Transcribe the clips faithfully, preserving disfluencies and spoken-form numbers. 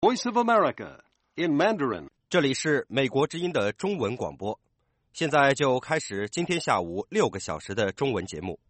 Voice of America in Mandarin。 这里是美国之音的中文广播，现在就开始今天下午六个小时的中文节目。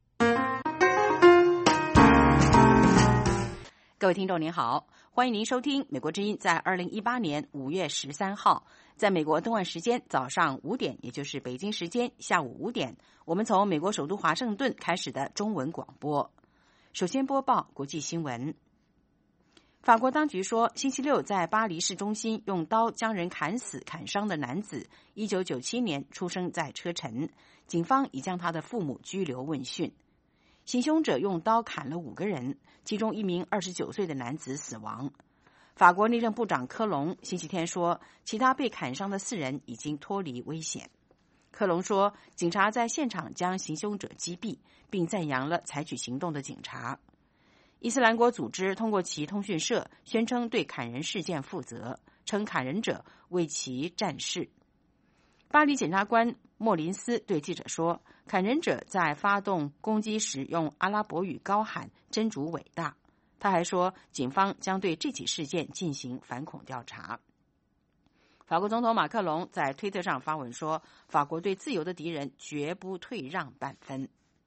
各位听众您好，欢迎您收听美国之音在二零一八年五月十三号，在美国东岸时间早上五点，也就是北京时间下午五点，我们从美国首都华盛顿开始的中文广播。首先播报国际新闻。法国当局说，星期六在巴黎市中心用刀将人砍死、砍伤的男子，一九九七年出生在车臣，警方已将他的父母拘留问讯。行凶者用刀砍了五个人，其中一名二十九岁的男子死亡。法国内政部长科隆星期天说，其他被砍伤的四人已经脱离危险。科隆说，警察在现场将行凶者击毙，并赞扬了采取行动的警察。伊斯兰国组织通过其通讯社宣称对砍人事件负责，称砍人者为其战士。巴黎检察官莫林斯对记者说，砍人者在发动攻击时用阿拉伯语高喊真主伟大。他还说，警方将对这起事件进行反恐调查。法国总统马克龙在推特上发文说，法国对自由的敌人绝不退让半分。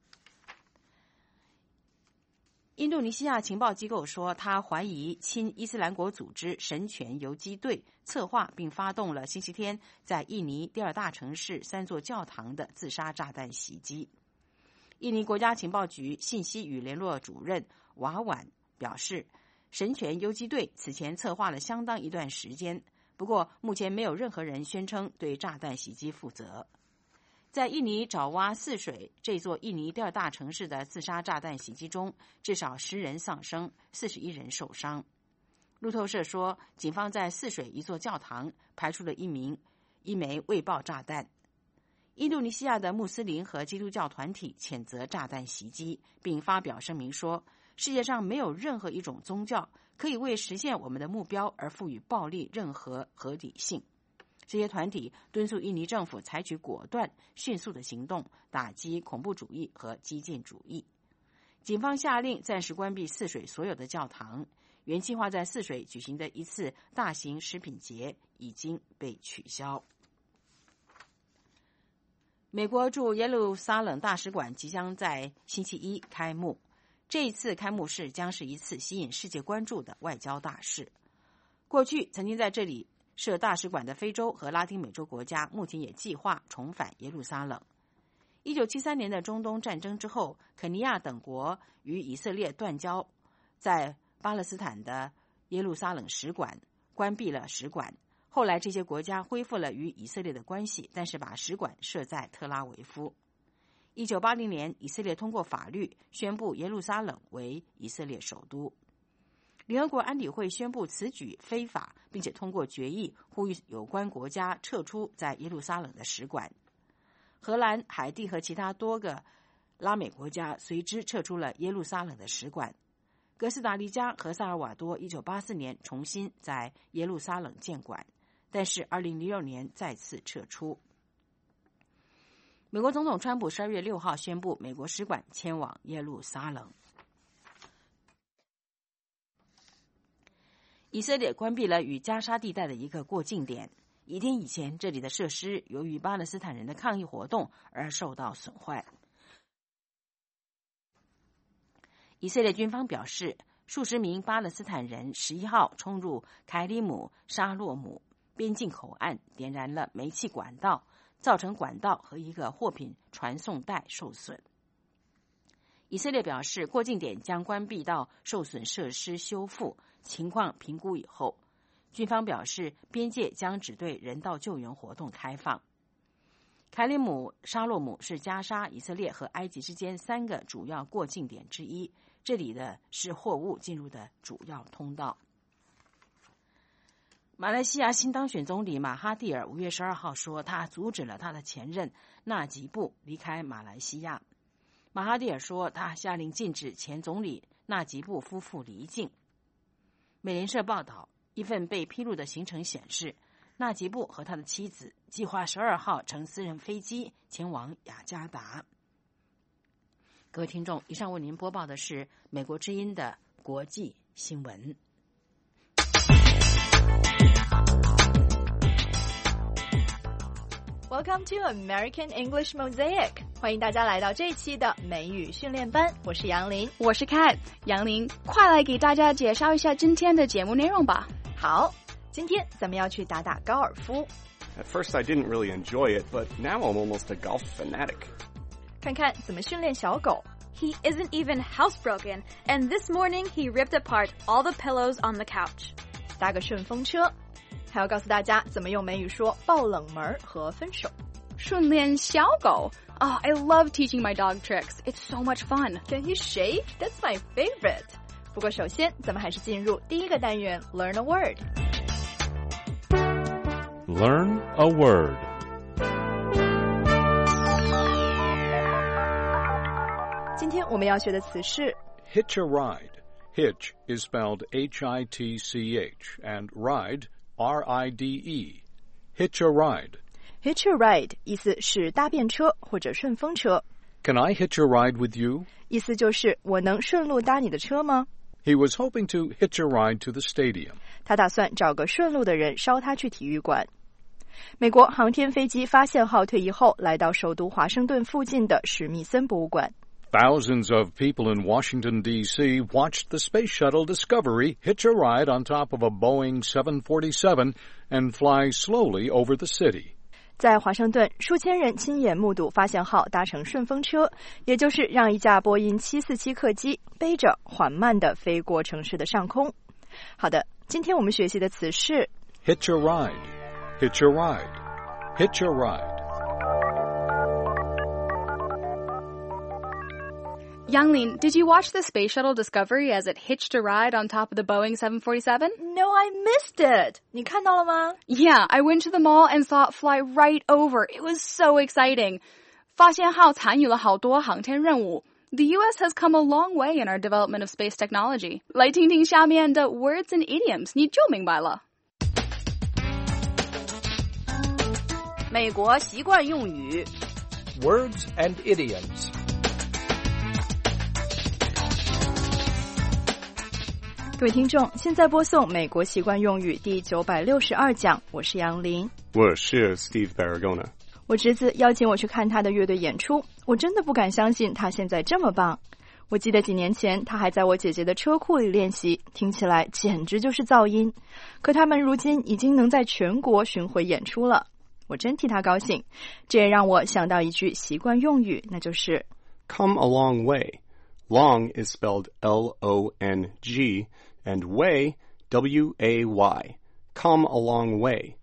印度尼西亚情报机构说，他怀疑亲伊斯兰国组织神权游击队策划并发动了星期天在印尼第二大城市三座教堂的自杀炸弹袭击。印尼国家情报局信息与联络主任瓦婉表示，神权游击队此前策划了相当一段时间，不过目前没有任何人宣称对炸弹袭击负责。在印尼爪哇泗水这座印尼第二大城市的自杀炸弹袭击中，至少十人丧生，四十一人受伤。路透社说，警方在泗水一座教堂排除了一名一枚未爆炸弹。印度尼西亚的穆斯林和基督教团体谴责炸弹袭击，并发表声明说，世界上没有任何一种宗教可以为实现我们的目标而赋予暴力任何合理性。这些团体敦促印尼政府采取果断、迅速的行动，打击恐怖主义和激进主义。警方下令暂时关闭泗水所有的教堂，原计划在泗水举行的一次大型食品节已经被取消。美国驻耶路撒冷大使馆即将在星期一开幕，这一次开幕式将是一次吸引世界关注的外交大事。过去曾经在这里设大使馆的非洲和拉丁美洲国家目前也计划重返耶路撒冷。一九七三年的中东战争之后，肯尼亚等国与以色列断交，在巴勒斯坦的耶路撒冷使馆关闭了使馆。后来这些国家恢复了与以色列的关系，但是把使馆设在特拉维夫。一九八零年，以色列通过法律宣布耶路撒冷为以色列首都。联合国安理会宣布此举非法，并且通过决议呼吁有关国家撤出在耶路撒冷的使馆。荷兰、海地和其他多个拉美国家随之撤出了耶路撒冷的使馆。哥斯达黎加和萨尔瓦多一九八四年重新在耶路撒冷建馆，但是二零零六年再次撤出。美国总统川普十二月六号宣布，美国使馆迁往耶路撒冷。以色列关闭了与加沙地带的一个过境点。一天以前，这里的设施由于巴勒斯坦人的抗议活动而受到损坏。以色列军方表示，数十名巴勒斯坦人十一号冲入凯里姆沙洛姆边境口岸，点燃了煤气管道，造成管道和一个货品传送带受损。以色列表示，过境点将关闭到受损设施修复情况评估以后。军方表示，边界将只对人道救援活动开放。凯里姆沙洛姆是加沙、以色列和埃及之间三个主要过境点之一，这里的是货物进入的主要通道。马来西亚新当选总理马哈蒂尔五月十二号说，他阻止了他的前任纳吉布离开马来西亚。马哈蒂尔说，他下令禁止前总理纳吉布夫妇离境。美联社报道，一份被披露的行程显示，纳吉布和他的妻子计划十二号乘私人飞机前往雅加达。各位听众，以上为您播报的是美国之音的国际新闻。 Welcome to American English Mosaic， 欢迎大家来到这一期的美语训练班，我是杨林， 我是 Kat， 杨林，快来给大家介绍一下今天的节目内容吧。 好，今天咱们要去打打高尔夫。 At first I didn't really enjoy it, but now I'm almost a golf fanatic. 看看怎么训练小狗。 He isn't even housebroken, and this morning he ripped apart all the pillows on the couch. 搭个顺风车。还要告诉大家怎么用美语说爆冷门和分手。 训练小狗 Oh, I love teaching my dog tricks. It's so much fun. Can you shake? That's my favorite. 不过首先咱们还是进入第一个单元 Learn a word. Learn a word. Today 今天我们要学的词是 Hitch a ride. Hitch is spelled H I T C H and ride R I D E. Hitch a ride. Hitch a ride 意思是搭便车或者顺风车。 Can I hitch a ride with you? 意思就是我能顺路搭你的车吗？ He was hoping to hitch a ride to the stadium. 他打算找个顺路的人捎他去体育馆。美国航天飞机发现号退役后，来到首都华盛顿附近的史密森博物馆。 Thousands of people in Washington, D C watched the space shuttle Discovery hitch a ride on top of a Boeing seven forty-seven and fly slowly over the city. 在华盛顿，数千人亲眼目睹发现号搭乘顺风车，也就是让一架波音七四七客机背着缓慢地飞过城市的上空。好的，今天我们学习的词是 Hitch a ride, hitch a ride, hitch a ride. Younglin, did you watch the Space Shuttle Discovery as it hitched a ride on top of the Boeing seven forty-seven? No, I missed it. 你看到了吗？ Yeah, I went to the mall and saw it fly right over. It was so exciting. 发现号参与了好多航天任务。The U S has come a long way in our development of space technology. 来听听下面的 words and idioms, 你就明白了。 美国习惯用语 Words and idioms. 各位听众，现在播送美国习惯用语第九百六十二讲，我是杨林。 我是 Steve Baragona。 我侄子邀请我去看他的乐队演出，我真的不敢相信他现在这么棒。我记得几年前他还在我姐姐的车库里练习，听起来简直就是噪音。可他们如今已经能在全国巡回演出了，我真替他高兴。这也让我想到一句习惯用语，那就是 Come a long way. Long is spelled L O N G and way, W A Y. Come a long way.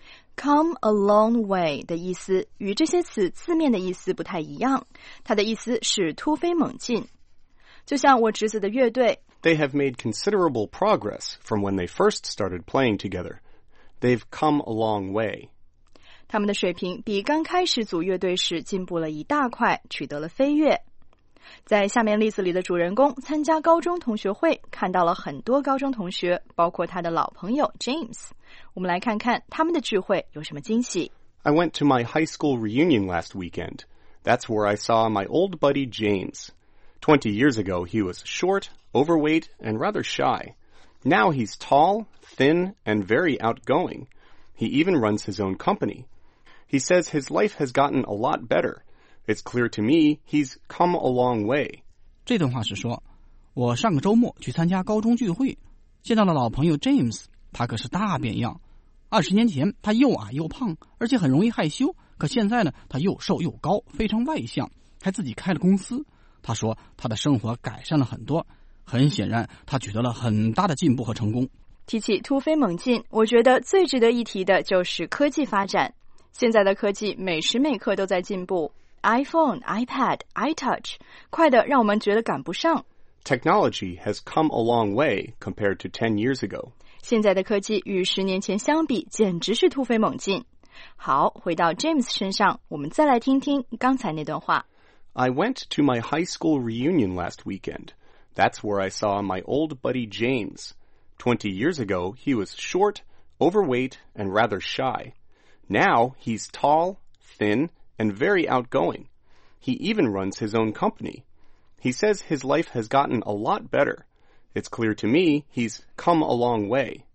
Come a long way 的意思与这些词字面的意思不太一样，它的意思是突飞猛进。就像我侄子的乐队 They have made considerable progress from when they first started playing together. They've come a long way. 他们的水平比刚开始组乐队时进步了一大块，取得了飞跃。在下面例子里的主人公参加高中同学会，看到了很多高中同学，包括他的老朋友 James。我们来看看他们的聚会有什么惊喜。 I went to my high school reunion last weekend. That's where I saw my old buddy James. Twenty years ago, he was short, overweight, and rather shy. Now he's tall, thin, and very outgoing. He even runs his own company. He says his life has gotten a lot better.It's clear to me he's come a long way. 这段话是说，我上个周末去参加高中聚会，见到了老朋友 James， 他可是大变样。二十年前他又矮又胖，而且很容易害羞，可现在呢，他又瘦又高，非常外向，还自己开了公司。他说他的生活改善了很多，很显然他取得了很大的进步和成功。 提起突飞猛进，我觉得最值得一提的就是科技发展。现在的科技每时每刻都在进步。iPhone, iPad, iTouch, 快的让我们觉得赶不上。 Technology has come a long way compared to ten years ago. 现在的科技与十年前相比，简直是突飞猛进。好，回到 James 身上，我们再来听听刚才那段话。 I went to my high school reunion last weekend. That's where I saw my old buddy James. Twenty years ago, he was short, overweight, and rather shy. Now he's tall, thin,and very outgoing. He even runs his own company. He says his life has gotten a lot better. It's clear to me he's come a long way.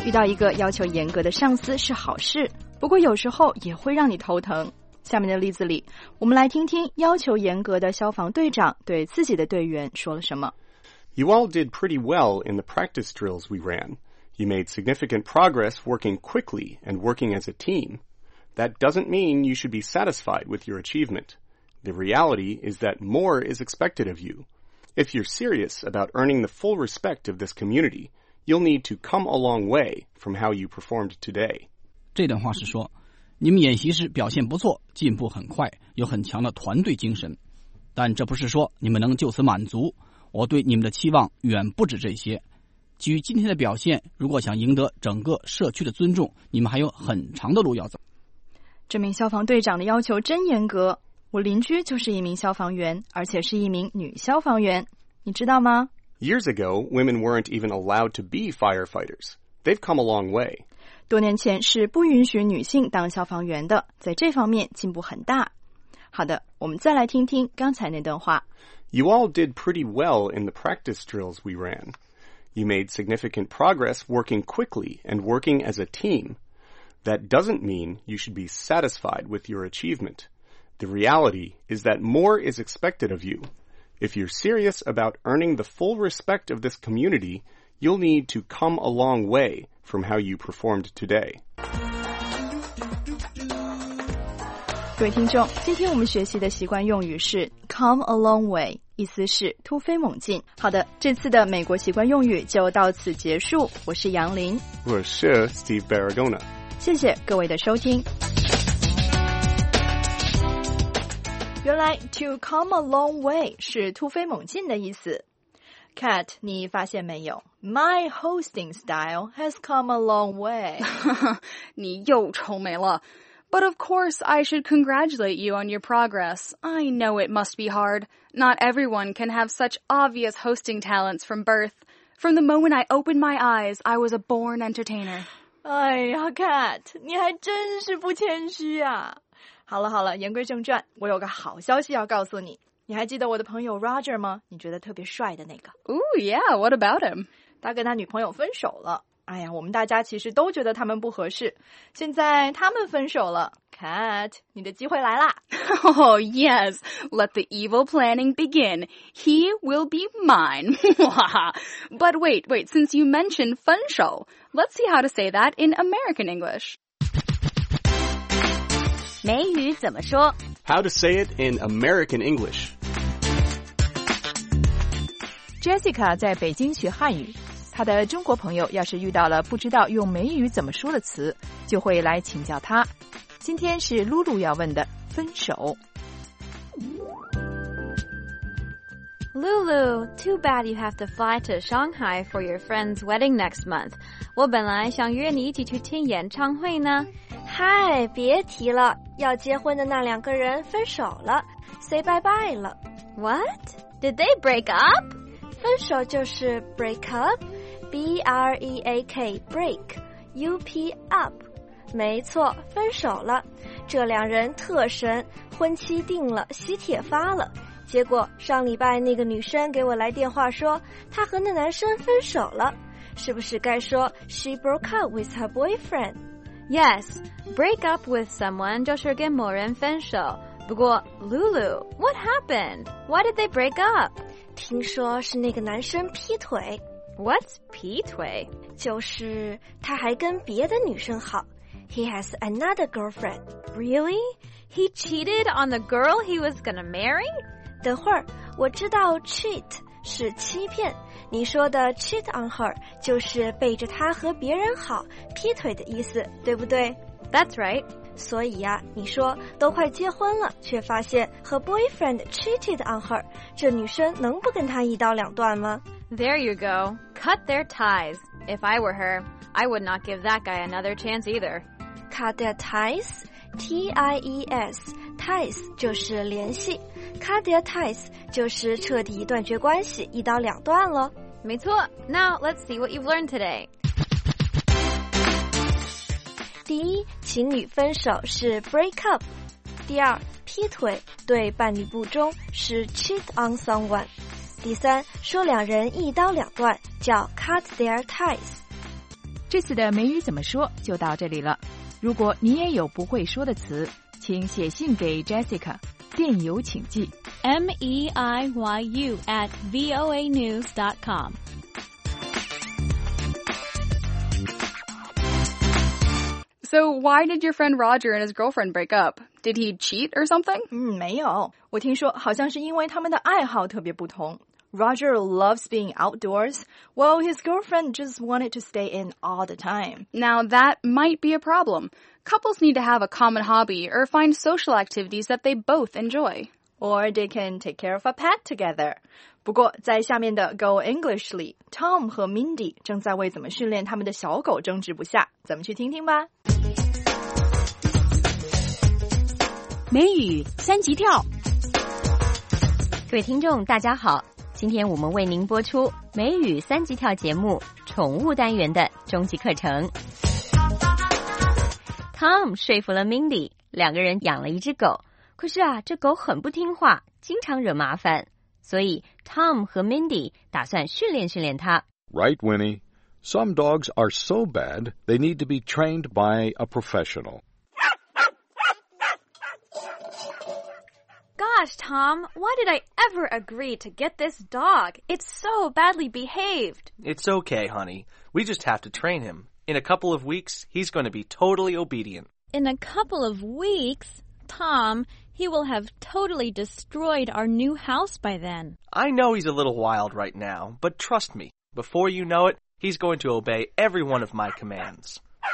遇到一个要求严格的上司是好事，不过有时候也会让你头疼。下面的例子里，我们来听听要求严格的消防队长对自己的队员说了什么。 You all did pretty well in the practice drills we ran. You made significant progress working quickly and working as a team. That doesn't mean you should be satisfied with your achievement. The reality is that more is expected of you. If you're serious about earning the full respect of this community, you'll need to come a long way from how you performed today. 这段话是说，你们演习时表现不错，进步很快，有很强的团队精神。但这不是说你们能就此满足，我对你们的期望远不止这些。基于今天的表现，如果想赢得整个社区的尊重，你们还有很长的路要走。 这名消防队长的要求真严格，我邻居就是一名消防员，而且是一名女消防员，你知道吗？ Years ago, women weren't even allowed to be firefighters. They've come a long way. 多年前是不允许女性当消防员的，在这方面进步很大。好的，我们再来听听刚才那段话。 You all did pretty well in the practice drills we ran. You made significant progress working quickly and working as a team. That doesn't mean you should be satisfied with your achievement. The reality is that more is expected of you. If you're serious about earning the full respect of this community, you'll need to come a long way from how you performed today. 各位听众，今天我们学习的习惯用语是 come a long way， 意思是突飞猛进。好的，这次的美国习惯用语就到此结束。我是杨林， 我是 Steve Baragona。 谢谢各位的收听。原来 to come a long way 是突飞猛进的意思。Kat， 你发现没有 ？My hosting style has come a long way 。 你又愁眉了。But of course, I should congratulate you on your progress. I know it must be hard. Not everyone can have such obvious hosting talents from birth. From the moment I opened my eyes, I was a born entertainer. 哎呀 ，Kat， 你还真是不谦虚啊！好了好了，言归正传，我有个好消息要告诉你。你还记得我的朋友 Roger 吗？你觉得特别帅的那个 Ooh, yeah, what about him? 他跟他女朋友分手了。哎呀，我们大家其实都觉得他们不合适。现在他们分手了 ，Kat， 你的机会来啦 Oh, yes. Let the evil planning begin. He will be mine. But wait, wait, since you mentioned 分手, let's see how to say that in American English. 美语怎么说 How to say it in American English. Jessica 在北京学汉语，她的中国朋友要是遇到了不知道用美语怎么说的词，就会来请教她。今天是露露要问的分手。 Lulu, too bad you have to fly to Shanghai for your friend's wedding next month. 我本来想约你一起去听演唱会呢。 嗨，别提了，要结婚的那两个人分手了 ，say bye bye 了。 What? Did they break up? 分手就是 break up, B R E A K, break, U P up。没错，分手了。这两人特神，婚期定了，喜帖发了。结果上礼拜那个女生给我来电话说，她和那男生分手了。是不是该说 she broke up with her boyfriend? Yes, break up with someone 就是跟某人分手。不过 Lulu, what happened? Why did they break up? 听说是那个男生劈腿。 What's 劈腿？ 就是他还跟别的女生好。He has another girlfriend. Really? He cheated on the girl he was gonna marry? 等会儿，我知道 cheat 是欺骗，你说的 cheat on her 就是背着她和别人好，劈腿的意思，对不对？ That's right. 所以呀、啊，你说都快结婚了，却发现和 boyfriend cheated on her， 这女生能不跟他一刀两断吗？ There you go. Cut their ties. If I were her, I would not give that guy another chance either. Cut their ties? T I E S. Ties 就是联系 Cut their ties 就是彻底断绝关系，一刀两断了。 没错。Now let's see what you've learned today. 第一，情侣分手是 break up。第二，劈腿对伴侣不忠是 cheat on someone。第三，说两人一刀两断叫 cut their ties。 这次的美语怎么说就到这里了。如果你也有不会说的词，请写信给 Jessica， 电邮请寄 M E I Y U at voa news dot com。 So why did your friend Roger and his girlfriend break up? Did he cheat or something? 嗯，没有，我听说好像是因为他们的爱好特别不同。Roger loves being outdoors, while his girlfriend just wanted to stay in all the time. Now that might be a problem. Couples need to have a common hobby or find social activities that they both enjoy. Or they can take care of a pet together. 不过在下面的 Go English 里 Tom 和 Mindy 正在为怎么训练他们的小狗争执不下，咱们去听听吧。 美语三级跳， 各位听众大家好，今天我们为您播出美语三级跳节目宠物单元的终极课程。Tom 说服了 Mindy， 两个人养了一只狗，可是啊，这狗很不听话，经常惹麻烦，所以 Tom 和 Mindy 打算训练训练它。 Right, Winnie. Some dogs are so bad, they need to be trained by a professional. Gosh, Tom, why did I ever agree to get this dog? It's so badly behaved. It's okay, honey. We just have to train him. In a couple of weeks, he's going to be totally obedient. In a couple of weeks? Tom, he will have totally destroyed our new house by then. I know he's a little wild right now, but trust me, before you know it, he's going to obey every one of my commands.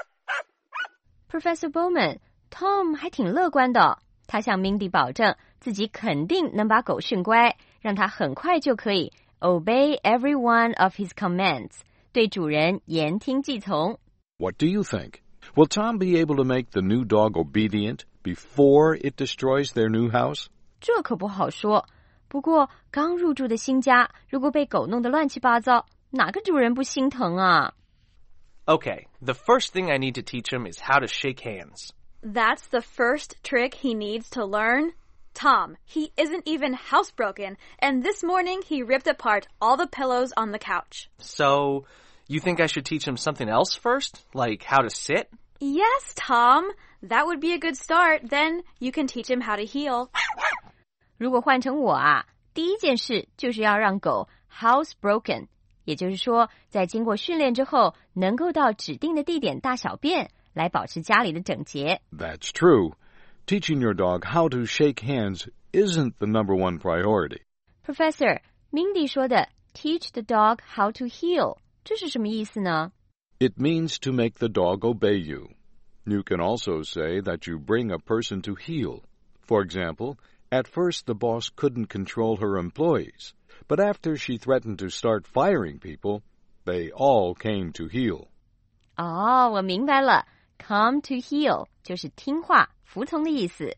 Professor Bowman, Tom 还挺乐观的，他向 Mindy 保证自己肯定能把狗训乖，让它很快就可以 obey every one of his commands， 对主人言听计从。 What do you think? Will Tom be able to make the new dog obedient before it destroys their new house? 这可不好说。不过刚入住的新家，如果被狗弄得乱七八糟，哪个主人不心疼啊？ Okay, the first thing I need to teach him is how to shake hands. That's the first trick he needs to learn? Tom, he isn't even housebroken, and this morning he ripped apart all the pillows on the couch. So, you think I should teach him something else first? Like how to sit? Yes, Tom. That would be a good start. Then you can teach him how to heel. 如果换成我啊，第一件事就是要让狗 housebroken， 也就是说，在经过训练之后，能够到指定的地点大小便，来保持家里的整洁。 That's true. Teaching your dog how to shake hands isn't the number one priority. Professor, Mindy 说的 teach the dog how to heel， 这是什么意思呢？ It means to make the dog obey you. You can also say that you bring a person to heel. For example, at first the boss couldn't control her employees, but after she threatened to start firing people, they all came to heel. 哦，我明白了。Come to heel 就是听话、服从的意思。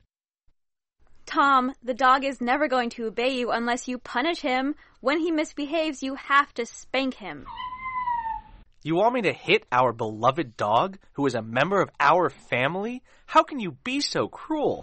Tom, the dog is never going to obey you unless you punish him. When he misbehaves, you have to spank him. You want me to hit our beloved dog, who is a member of our family? How can you be so cruel?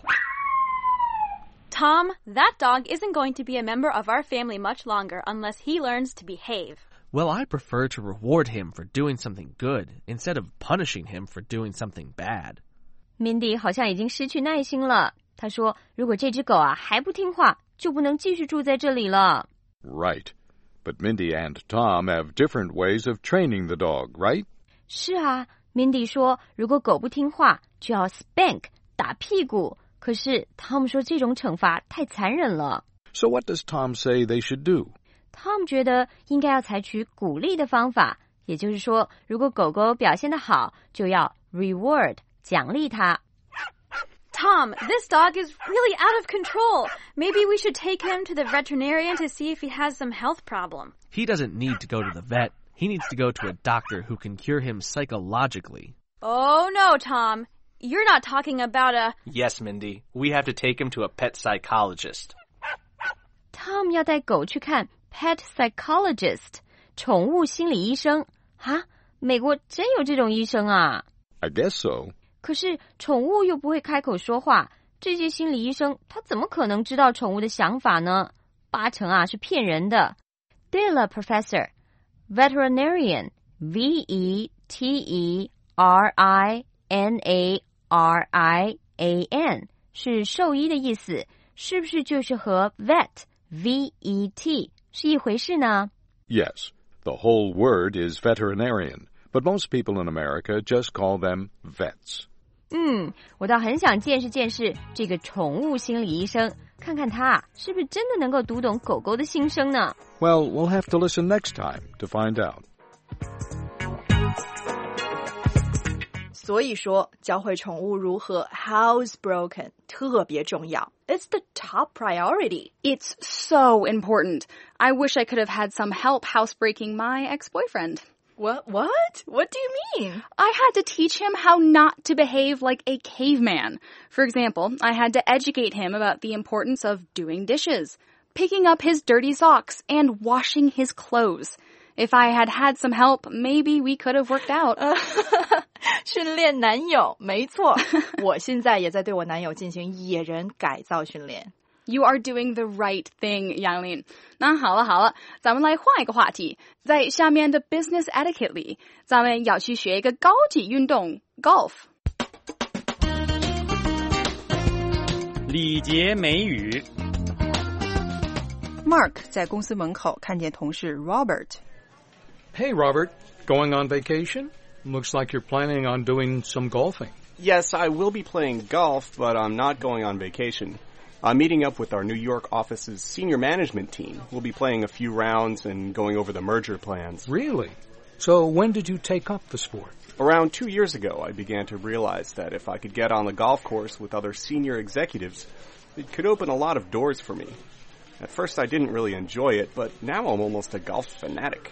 Tom, that dog isn't going to be a member of our family much longer unless he learns to behave. Well, I prefer to reward him for doing something good instead of punishing him for doing something bad. Mindy 好像已经失去耐心了。她说，如果这只狗啊还不听话，就不能继续住在这里了。 Right. But Mindy and Tom have different ways of training the dog, right? 是啊 ，Mindy 说，如果狗不听话，就要 spank 打屁股。可是 Tom 说这种惩罚太残忍了。 So what does Tom say they should do? Tom 觉得应该要采取鼓励的方法，也就是说，如果狗狗表现得好，就要 reward 奖励它。 Tom, this dog is really out of control. Maybe we should take him to the veterinarian to see if he has some health problem. He doesn't need to go to the vet. He needs to go to a doctor who can cure him psychologically. Oh, no, Tom. You're not talking about a... Yes, Mindy. We have to take him to a pet psychologist. Tom 要带狗去看 pet psychologist 宠物心理医生啊，美国真有这种医生啊？ I guess so. 可是宠物又不会开口说话，这些心理医生他怎么可能知道宠物的想法呢？八成啊是骗人的。对了 ，Professor，veterinarian V E T E R I N A R I A N 是兽医的意思，是不是就是和 vet V E T 是一回事呢？ Yes, the whole word is veterinarian, but most people in America just call them vets. 嗯，我倒很想见识见识这个宠物心理医生，看看他是不是真的能够读懂狗狗的心声呢？ Well, we'll have to listen next time to find out. 所以说，教会宠物如何 housebroken 特别重要。It's the top priority. It's so important. I wish I could have had some help housebreaking my ex-boyfriend. What? What? What do you mean? I had to teach him how not to behave like a caveman. For example, I had to educate him about the importance of doing dishes, picking up his dirty socks, and washing his clothes. If I had had some help, maybe we could have worked out. 训练男友，没错，我现在也在对我男友进行野人改造训练。 You are doing the right thing, Yang Lin. 那好了好了，咱们来换一个话题。在下面的 business etiquette 里，咱们要去学一个高级运动 golf。 礼节美语。 Mark 在公司门口看见同事 Robert。Hey, Robert, going on vacation? Looks like you're planning on doing some golfing. Yes, I will be playing golf, but I'm not going on vacation. I'm meeting up with our New York office's senior management team. We'll be playing a few rounds and going over the merger plans. Really? So when did you take up the sport? Around two years ago, I began to realize that if I could get on the golf course with other senior executives, it could open a lot of doors for me. At first, I didn't really enjoy it, but now I'm almost a golf fanatic.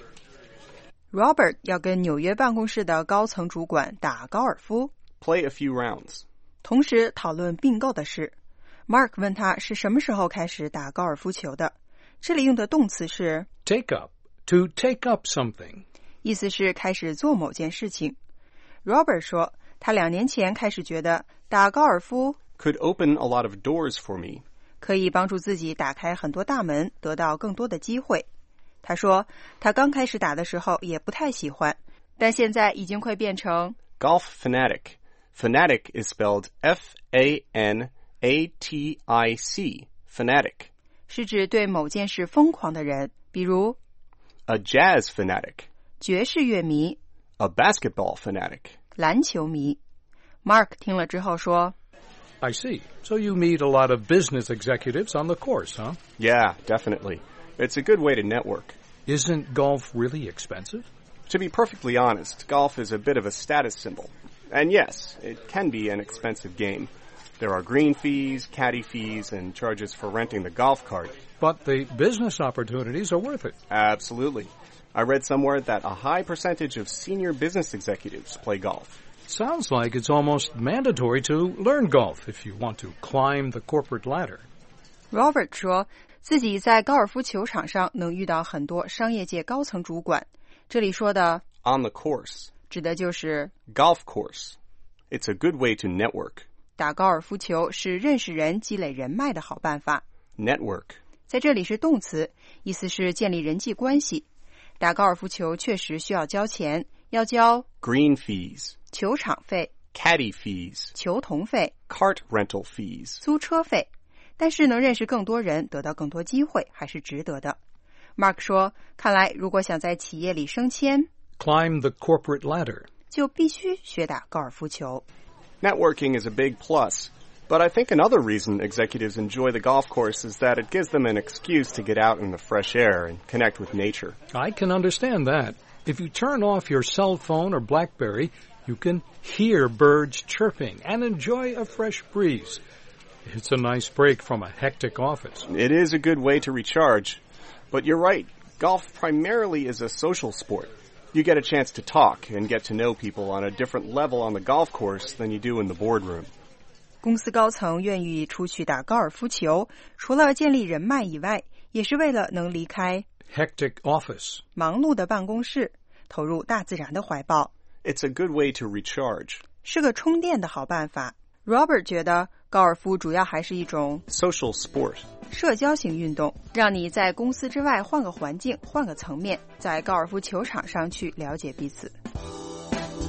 Robert 要跟纽约办公室的高层主管打高尔夫 Play a few rounds. 同时讨论并购的事。Mark 问他是什么时候开始打高尔夫球的，这里用的动词是 take up, to take up something. 意思是开始做某件事情。Robert 说他两年前开始觉得打高尔夫 could open a lot of doors for me. 可以帮助自己打开很多大门，得到更多的机会。他说他刚开始打的时候也不太喜欢，但现在已经快变成 golf fanatic. Fanatic is spelled F A N A T I C, fanatic. 是指对某件事疯狂的人，比如 a jazz fanatic. 爵士乐迷 a basketball fanatic. 篮球迷。Mark 听了之后说 I see. So you meet a lot of business executives on the course, huh? Yeah, definitely. It's a good way to network. Isn't golf really expensive? To be perfectly honest, golf is a bit of a status symbol. And yes, it can be an expensive game. There are green fees, caddy fees, and charges for renting the golf cart. But the business opportunities are worth it. Absolutely. I read somewhere that a high percentage of senior business executives play golf. Sounds like it's almost mandatory to learn golf if you want to climb the corporate ladder. Robert 说自己在高尔夫球场上能遇到很多商业界高层主管。这里说的 on the course 指的就是 golf course. It's a good way to network. 打高尔夫球是认识人、积累人脉的好办法。 Network 在这里是动词，意思是建立人际关系。打高尔夫球确实需要交钱，要交 green fees, 球场费 caddy fees, 球童费 cart rental fees, 租车费。但是能认识更多人，得到更多机会，还是值得的。Mark 说，看来如果想在企业里升迁 climb the corporate ladder, 就必须学打高尔夫球。 Networking is a big plus, but I think another reason executives enjoy the golf course is that it gives them an excuse to get out in the fresh air and connect with nature. I can understand that. If you turn off your cell phone or BlackBerry, you can hear birds chirping and enjoy a fresh breeze. It's a nice break from a hectic office. It is a good way to recharge. But you're right, golf primarily is a social sport. You get a chance to talk and get to know people on a different level on the golf course than you do in the boardroom. 公司高层愿意出去打高尔夫球，除了建立人脉以外，也是为了能离开 hectic office 忙碌的办公室，投入大自然的怀抱。 It's a good way to recharge. 是个充电的好办法。Robert 觉得高尔夫主要还是一种 social sport. 社交型运动，让你在公司之外换个环境，换个层面，在高尔夫球场上去了解彼此。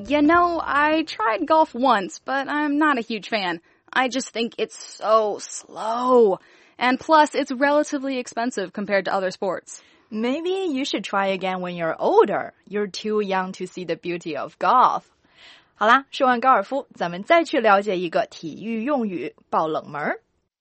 You know, I tried golf once, but I'm not a huge fan. I just think it's so slow. And plus, it's relatively expensive compared to other sports. Maybe you should try again when you're older. You're too young to see the beauty of golf. 好啦，说完高尔夫，咱们再去了解一个体育用语——爆冷门。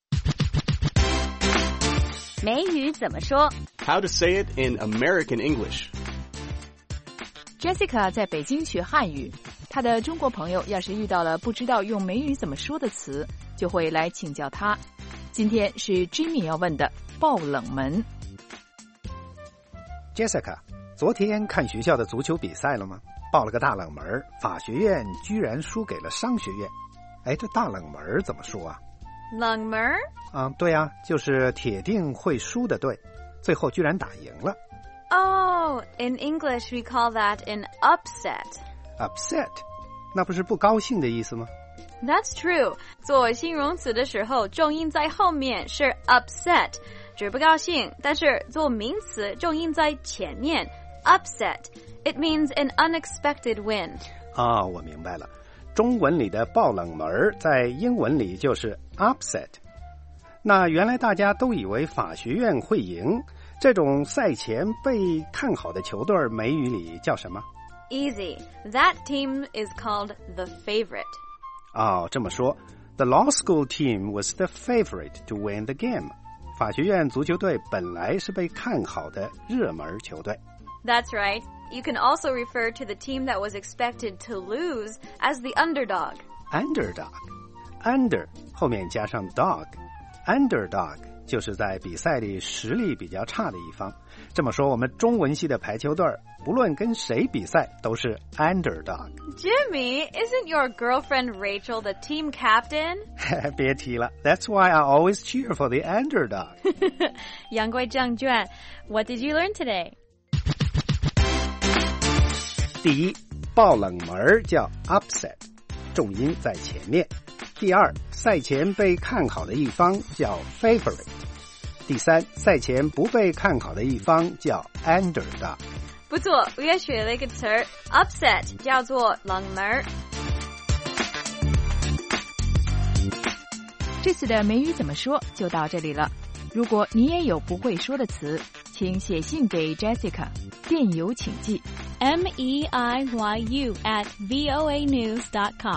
美语怎么说 How to say it in American English. Jessica 在北京学汉语，她的中国朋友要是遇到了不知道用美语怎么说的词，就会来请教她。今天是 Jimmy 要问的爆冷门。 Jessica， 昨天看学校的足球比赛了吗？爆了个大冷门，法学院居然输给了商学院。哎，这大冷门怎么说啊？ 冷门？ 啊，对啊，就是铁定会输的队，最后居然打赢了。 Oh, in English we call that an upset. Upset? 那不是不高兴的意思吗？ That's true. 做形容词的时候，重音在后面是 upset， 指不高兴，但是做名词，重音在前面 upset. It means an unexpected win. 啊，我明白了。中文里的爆冷门在英文里就是 upset。那原来大家都以为法学院会赢，这种赛前被看好的球队美语里叫什么？ Easy. That team is called the favorite. 哦，这么说 The law school team was the favorite to win the game. 法学院足球队本来是被看好的热门球队。 That's right. You can also refer to the team that was expected to lose as the underdog. Underdog. Under 后面加上 dog.Underdog 就是在比赛里实力比较差的一方。这么说，我们中文系的排球队不论跟谁比赛都是 underdog。 Jimmy, isn't your girlfriend Rachel the team captain? 别提了 That's why I always cheer for the underdog. 言归正传 What did you learn today? 第一，爆冷门叫 upset， 重音在前面。第二，赛前被看好的一方叫 favorite。第三，赛前不被看好的一方叫 underdog。 不错，我也学了一个词儿 upset， 叫做冷门。 这次的美语怎么说就到这里了。如果你也有不会说的词，请写信给 Jessica， 电邮请寄 M E I Y U at V O A news dot com。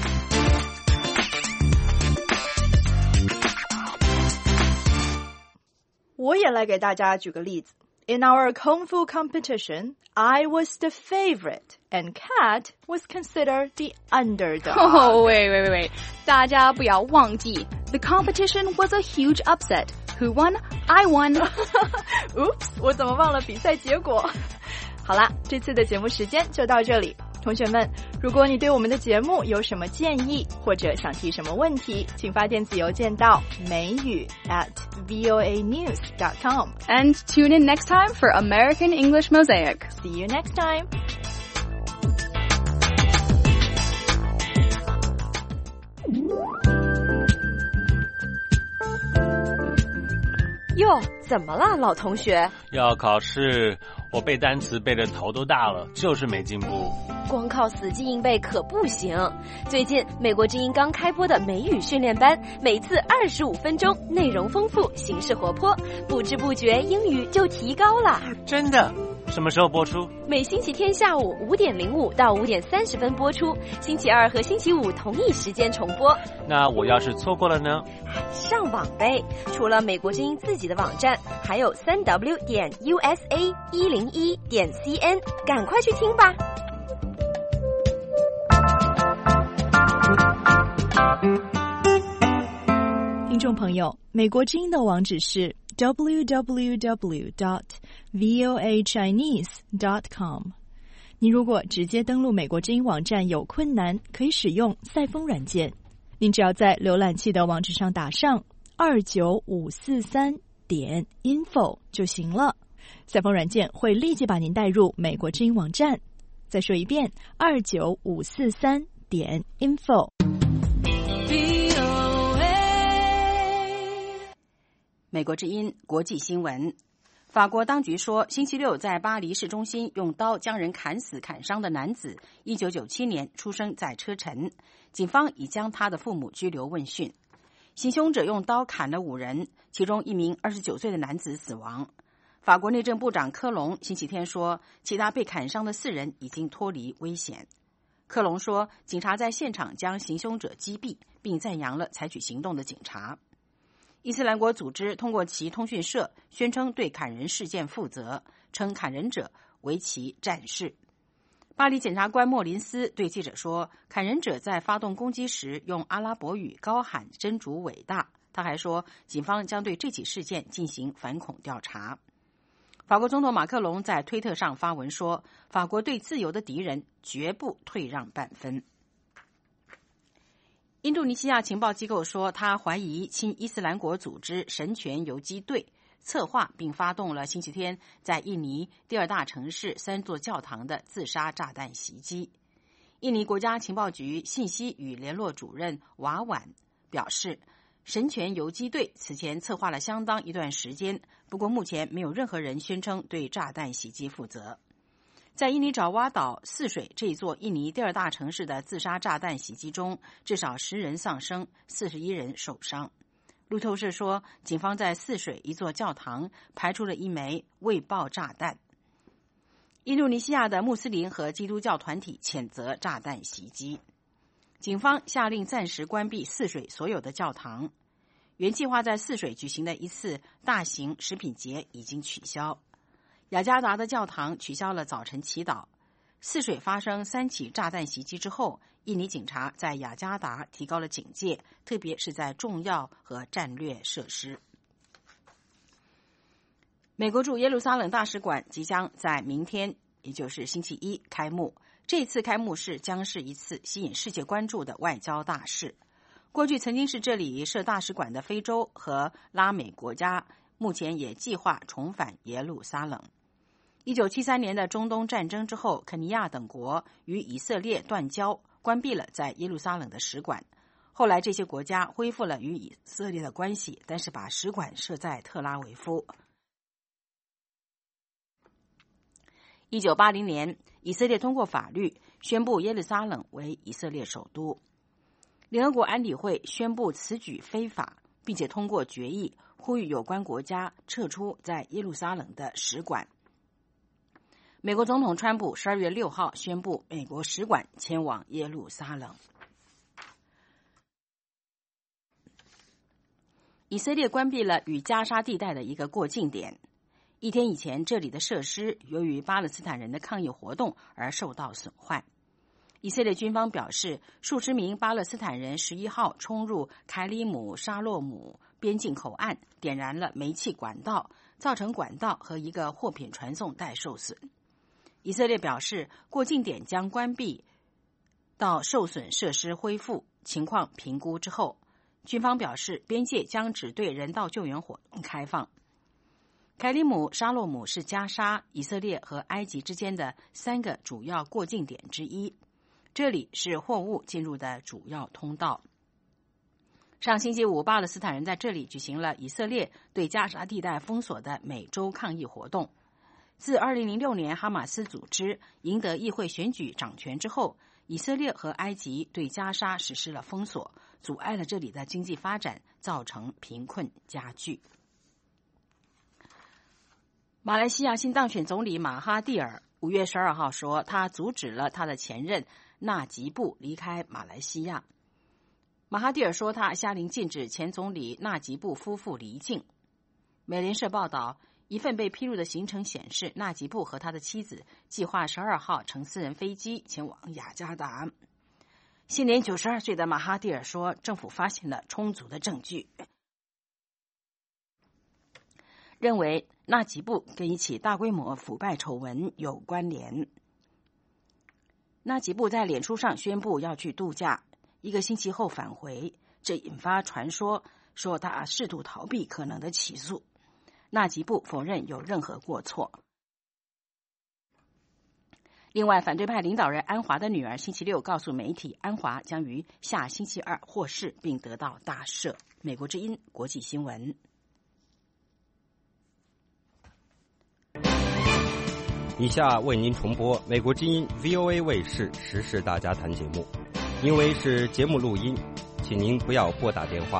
我也来给大家举个例子。In our Kung Fu competition, I was the favorite, and Kat was considered the underdog. Oh, wait, wait, wait, wait. 大家不要忘记 The competition was a huge upset. Who won? I won. Oops, 我怎么忘了比赛结果？好啦，这次的节目时间就到这里。同学们，如果你对我们的节目有什么建议，或者想提什么问题，请发电子邮件到美语 at V O A news dot com. And tune in next time for American English Mosaic. See you next time. 哟，怎么了，老同学？ 要考试，我背单词背得头都大了，就是没进步。 光靠死记硬背可不行。最近美国之音刚开播的美语训练班，每次二十五分钟，内容丰富，形式活泼，不知不觉英语就提高了。 真的？什么时候播出？ 每星期天下午五点零五到五点三十分播出，星期二和星期五同一时间重播。 那我要是错过了呢？ 上网呗！除了美国之音自己的网站，还有三 w 点 U S A 一零一点 C N， 赶快去听吧。 听众朋友，美国之音的网址是 w w w dot v o a chinese dot com。 您如果直接登录美国之音网站有困难，可以使用赛风软件。您只要在浏览器的网址上打上二九五四三点 info 就行了，赛风软件会立即把您带入美国之音网站。再说一遍，二九五四三点 info。 美国之音国际新闻。 法国当局说，星期六在巴黎市中心用刀将人砍死、砍伤的男子，一九九七年出生在车臣。警方已将他的父母拘留问讯。行凶者用刀砍了五人，其中一名二十九岁的男子死亡。法国内政部长科隆星期天说，其他被砍伤的四人已经脱离危险。科隆说，警察在现场将行凶者击毙，并赞扬了采取行动的警察。伊斯兰国组织通过其通讯社宣称对砍人事件负责，称砍人者为其战士。巴黎检察官莫林斯对记者说，砍人者在发动攻击时用阿拉伯语高喊真主伟大。他还说，警方将对这起事件进行反恐调查。法国总统马克龙在推特上发文说，法国对自由的敌人绝不退让半分。印度尼西亚情报机构说，他怀疑亲伊斯兰国组织神权游击队策划并发动了星期天在印尼第二大城市三座教堂的自杀炸弹袭击。印尼国家情报局信息与联络主任瓦婉表示，神权游击队此前策划了相当一段时间，不过目前没有任何人宣称对炸弹袭击负责。在印尼爪哇岛泗水这一座印尼第二大城市的自杀炸弹袭击中，至少十人丧生，四十一人受伤。路透社说，警方在泗水一座教堂排除了一枚未爆炸弹。印度尼西亚的穆斯林和基督教团体谴责炸弹袭击。警方下令暂时关闭泗水所有的教堂。原计划在泗水举行的一次大型食品节已经取消。雅加达的教堂取消了早晨祈祷。泗水发生三起炸弹袭击之后，印尼警察在雅加达提高了警戒，特别是在重要和战略设施。美国驻耶路撒冷大使馆即将在明天，也就是星期一开幕。这次开幕式将是一次吸引世界关注的外交大事。过去曾经是这里设大使馆的非洲和拉美国家，目前也计划重返耶路撒冷。一九七三年的中东战争之后，肯尼亚等国与以色列断交，关闭了在耶路撒冷的使馆。后来这些国家恢复了与以色列的关系，但是把使馆设在特拉维夫。一九八零年，以色列通过法律宣布耶路撒冷为以色列首都。联合国安理会宣布此举非法，并且通过决议呼吁有关国家撤出在耶路撒冷的使馆。美国总统川普十二月六号宣布美国使馆迁往耶路撒冷。以色列关闭了与加沙地带的一个过境点。一天以前，这里的设施由于巴勒斯坦人的抗议活动而受到损坏。以色列军方表示，数十名巴勒斯坦人十一号冲入凯里姆沙洛姆边境口岸，点燃了煤气管道，造成管道和一个货品传送带受损。以色列表示，过境点将关闭到受损设施恢复情况评估之后。军方表示，边界将只对人道救援活动开放。凯里姆沙洛姆是加沙、以色列和埃及之间的三个主要过境点之一，这里是货物进入的主要通道。上星期五，巴勒斯坦人在这里举行了以色列对加沙地带封锁的每周抗议活动。自二零零六年哈马斯组织赢得议会选举掌权之后，以色列和埃及对加沙实施了封锁，阻碍了这里的经济发展，造成贫困加剧。马来西亚新当选总理马哈蒂尔五月十二号说，他阻止了他的前任纳吉布离开马来西亚。马哈蒂尔说，他下令禁止前总理纳吉布夫妇离境。美联社报道，一份被披露的行程显示，纳吉布和他的妻子计划十二号乘私人飞机前往雅加达。现年九十二岁的马哈蒂尔说，政府发现了充足的证据，认为纳吉布跟一起大规模腐败丑闻有关联。纳吉布在脸书上宣布要去度假，一个星期后返回，这引发传说，说他试图逃避可能的起诉。纳吉布否认有任何过错。另外，反对派领导人安华的女儿星期六告诉媒体，安华将于下星期二获释并得到大赦。美国之音国际新闻。 以下为您重播美国之音 V O A 卫视时事大家谈节目，因为是节目录音，请您不要拨打电话。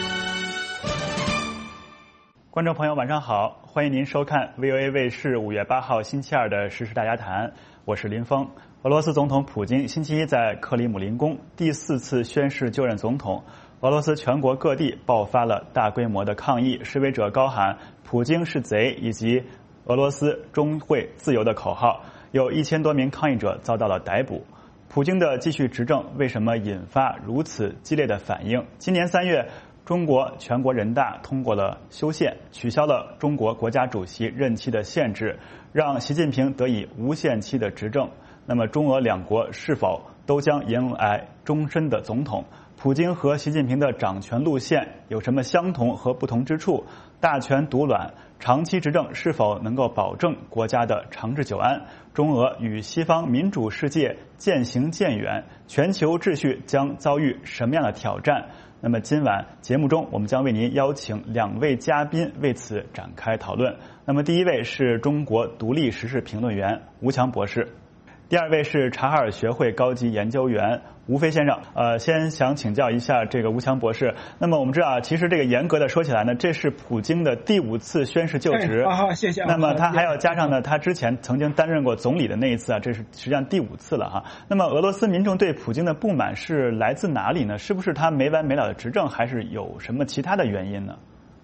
观众朋友晚上好，欢迎您收看 V O A 卫视五月八号星期二的时事大家谈，我是林峰。俄罗斯总统普京星期一在克里姆林宫第四次宣誓就任总统，俄罗斯全国各地爆发了大规模的抗议，示威者高喊普京是贼以及俄罗斯终会自由的口号，有一千多名抗议者遭到了逮捕。普京的继续执政为什么引发如此激烈的反应？今年三月，中国全国人大通过了修宪，取消了中国国家主席任期的限制，让习近平得以无限期的执政。那么中俄两国是否都将迎来终身的总统？普京和习近平的掌权路线有什么相同和不同之处？大权独揽，长期执政是否能够保证国家的长治久安？中俄与西方民主世界渐行渐远，全球秩序将遭遇什么样的挑战？那么今晚节目中，我们将为您邀请两位嘉宾为此展开讨论。那么第一位是中国独立时事评论员吴强博士，第二位是察哈尔学会高级研究员吴飞先生。呃，先想请教一下这个吴强博士。那么我们知道，其实这个严格的说起来呢，这是普京的第五次宣誓就职。 哎、好好，谢谢。 那么他还要加上呢，他之前曾经担任过总理的那一次啊，这是实际上第五次了哈。那么俄罗斯民众对普京的不满是来自哪里呢？是不是他没完没了的执政，还是有什么其他的原因呢？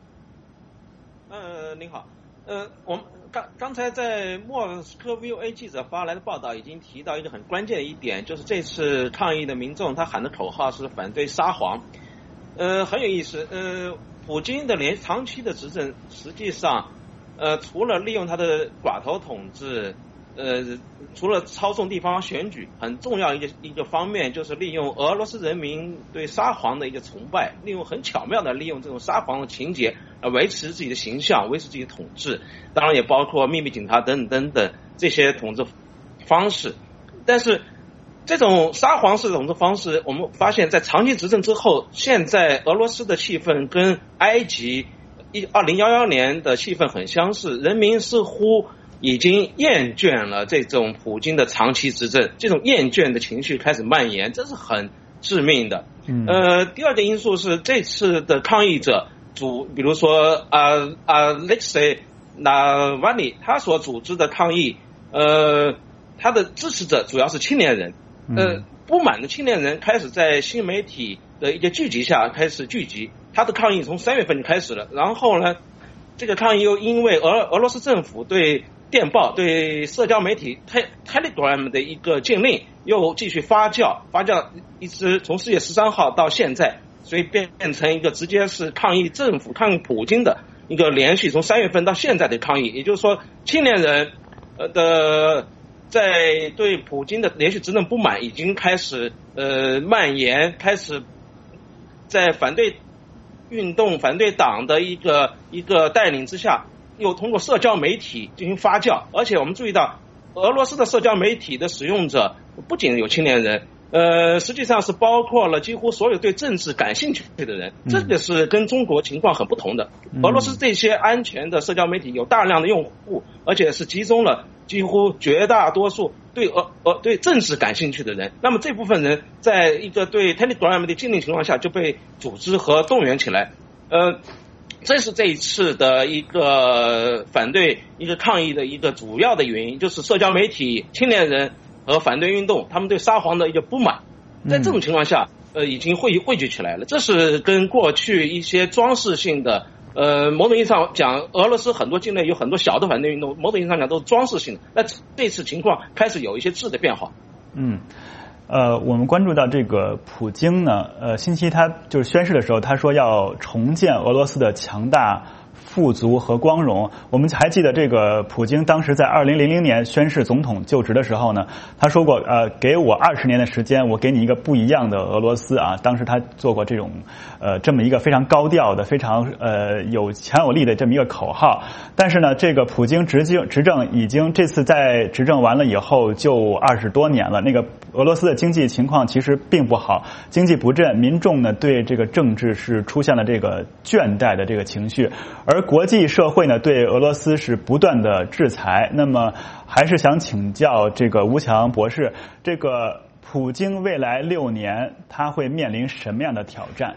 呃，您好，呃，我们。刚刚才在莫斯科 V O A 记者发来的报道已经提到一个很关键的一点，就是这次抗议的民众他喊的口号是反对沙皇。呃，很有意思。呃，普京的连长期的执政，实际上，呃，除了利用他的寡头统治，呃，除了操纵地方选举，很重要一个一个方面就是利用俄罗斯人民对沙皇的一个崇拜，利用很巧妙的利用这种沙皇的情节来维持自己的形象，维持自己的统治，当然也包括秘密警察等等等等这些统治方式。但是这种沙皇式的统治方式，我们发现在长期执政之后，现在俄罗斯的气氛跟埃及二零一一年的气氛很相似，人民似乎已经厌倦了这种普京的长期执政，这种厌倦的情绪开始蔓延，这是很致命的。嗯、呃，第二个因素是这次的抗议者主，比如说啊啊 Alexei Navalny 他所组织的抗议，呃，他的支持者主要是青年人，呃，不满的青年人开始在新媒体的一个聚集下开始聚集，他的抗议从三月份就开始了，然后呢，这个抗议又因为俄俄罗斯政府对电报、对社交媒体 Telegram 的一个禁令又继续发酵，发酵一直从四月十三号到现在，所以变成一个直接是抗议政府、抗议普京的一个连续从三月份到现在的抗议。也就是说，青年人呃的在对普京的连续执政不满已经开始呃蔓延，开始在反对运动、反对党的一个一个带领之下，又通过社交媒体进行发酵。而且我们注意到，俄罗斯的社交媒体的使用者不仅有青年人，呃，实际上是包括了几乎所有对政治感兴趣的人，这个是跟中国情况很不同的。俄罗斯这些安全的社交媒体有大量的用户，而且是集中了几乎绝大多数对俄俄对政治感兴趣的人。那么这部分人在一个对 Telegram 的禁令情况下就被组织和动员起来，呃。这是这一次的一个反对、一个抗议的一个主要的原因，就是社交媒体、青年人和反对运动，他们对沙皇的一个不满，在这种情况下，呃，已经汇汇聚起来了。这是跟过去一些装饰性的，呃，某种意义上讲，俄罗斯很多境内有很多小的反对运动，某种意义上讲都是装饰性的。那这次情况开始有一些质的变化。 嗯。呃，我们关注到这个普京呢，呃，星期他就是宣誓的时候，他说要重建俄罗斯的强大、富足和光荣。我们还记得这个普京当时在二零零零年宣誓总统就职的时候呢，他说过，呃，给我二十年的时间，我给你一个不一样的俄罗斯啊。当时他做过这种，呃，这么一个非常高调的、非常呃有强有力的这么一个口号。但是呢，这个普京执政执政已经这次在执政完了以后就二十多年了，那个俄罗斯的经济情况其实并不好，经济不振，民众呢对这个政治是出现了这个倦怠的这个情绪。 而国际社会呢，对俄罗斯是不断的制裁。那么，还是想请教这个吴强博士，这个普京未来六年他会面临什么样的挑战？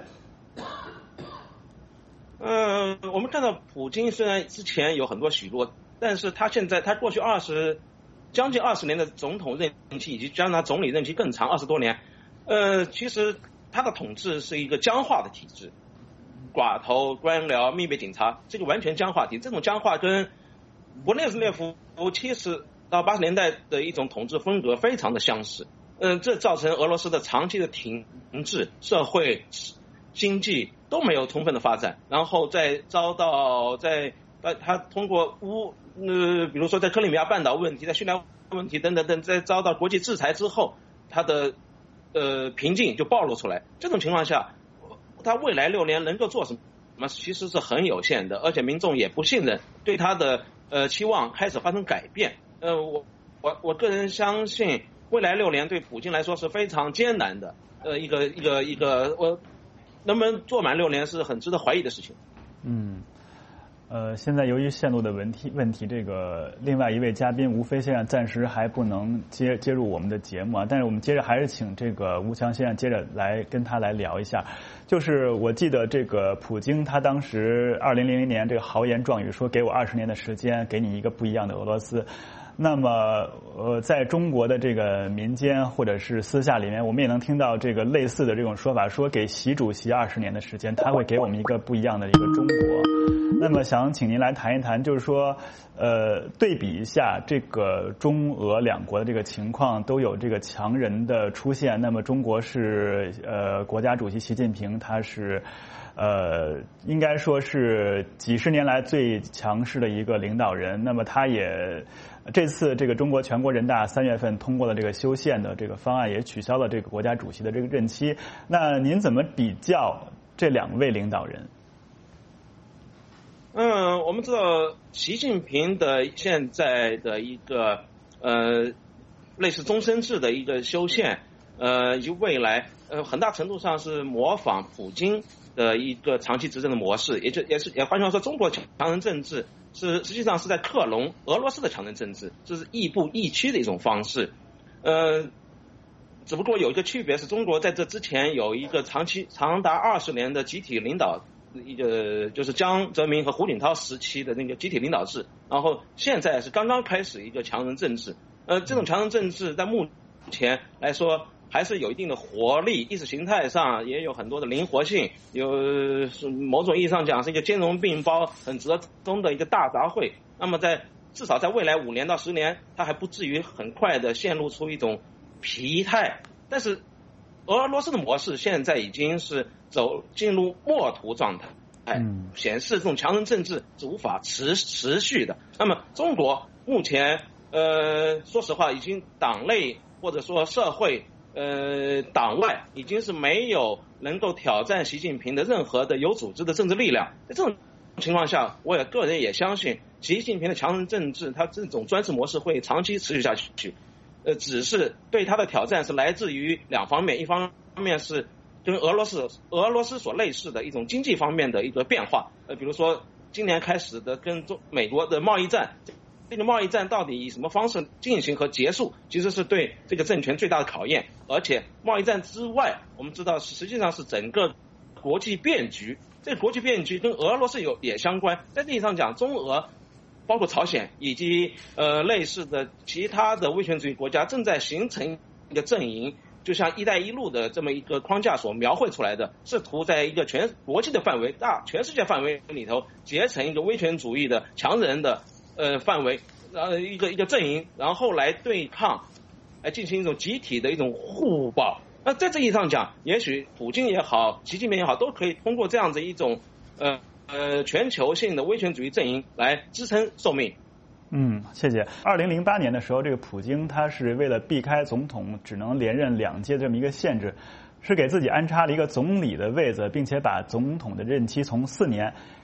嗯、呃，我们看到普京虽然之前有很多许诺，但是他现在他过去二十将近二十年的总统任期，以及将他总理任期更长二十多年，呃，其实他的统治是一个僵化的体制，寡头、官僚、秘密警察，这个完全僵化体，这种僵化跟勃列日涅夫七十到八十年代的一种统治风格非常的相似。嗯、呃，这造成俄罗斯的长期的停滞，社会、经济都没有充分的发展，然后再遭到在呃他通过乌呃比如说在克里米亚半岛问题、在叙利亚问题等等等，在遭到国际制裁之后，他的呃瓶颈就暴露出来。这种情况下，他未来六年能够做什么，其实是很有限的，而且民众也不信任，对他的呃期望开始发生改变。呃，我我我个人相信，未来六年对普京来说是非常艰难的，呃，一个一个一个，我能不能做满六年是很值得怀疑的事情。 嗯。呃，现在由于线路的问题，问题这个另外一位嘉宾吴飞先生暂时还不能接接入我们的节目啊，但是我们接着还是请这个吴强先生接着来跟他来聊一下。就是我记得这个普京他当时二零零零年这个豪言壮语说给我二十年的时间，给你一个不一样的俄罗斯。那么呃，在中国的这个民间或者是私下里面，我们也能听到这个类似的这种说法，说给习主席二十年的时间，他会给我们一个不一样的一个中国。那么想请您来谈一谈，就是说呃，对比一下这个中俄两国的这个情况，都有这个强人的出现。那么中国是呃国家主席习近平，他是呃应该说是几十年来最强势的一个领导人。那么他也这次这个中国全国人大三月份通过了这个修宪的这个方案，也取消了这个国家主席的这个任期。那您怎么比较这两位领导人？ 嗯，我们知道习近平的现在的一个呃类似终身制的一个修宪，呃，以及未来呃很大程度上是模仿普京的一个长期执政的模式，也就也是也换句话说，中国强人政治是实际上是在克隆俄罗斯的强人政治，这是亦步亦趋的一种方式。呃，只不过有一个区别是，中国在这之前有一个长期长达二十年的集体领导。一个就是江泽民和胡锦涛时期的那个集体领导制，然后现在是刚刚开始一个强人政治。呃，这种强人政治在目前来说还是有一定的活力，意识形态上也有很多的灵活性，有是某种意义上讲是一个兼容并包、很折中的一个大杂烩。那么在至少在未来五年到十年，它还不至于很快的陷入出一种疲态，但是俄罗斯的模式现在已经是走进入末途状态，哎，显示这种强人政治是无法持持续的。那么中国目前呃，说实话，已经党内或者说社会呃党外已经是没有能够挑战习近平的任何的有组织的政治力量。在这种情况下，我也个人也相信习近平的强人政治，他这种专制模式会长期持续下去。呃，只是对他的挑战是来自于两方面，一方面是跟俄罗斯俄罗斯所类似的一种经济方面的一个变化，呃，比如说今年开始的跟中美国的贸易战，这个贸易战到底以什么方式进行和结束，其实是对这个政权最大的考验。而且贸易战之外，我们知道实际上是整个国际变局，这个国际变局跟俄罗斯有也相关。在这意义上讲，中俄包括朝鲜以及呃类似的其他的威权主义国家正在形成一个阵营，就像一带一路的这么一个框架所描绘出来的，试图在一个全国际的范围、大全世界范围里头结成一个威权主义的强人的呃范围，呃一个一个阵营，然后来对抗，来进行一种集体的一种互爆。那在这意义上讲，也许普京也好，习近平也好，都可以通过这样子一种呃。呃，全球性的威权主义阵营来支撑寿命。 嗯，谢谢。二零零八年的时候，这个普京他是为了避开总统只能连任两届这么一个限制，是给自己安插了一个总理的位子，并且把总统的任期从四年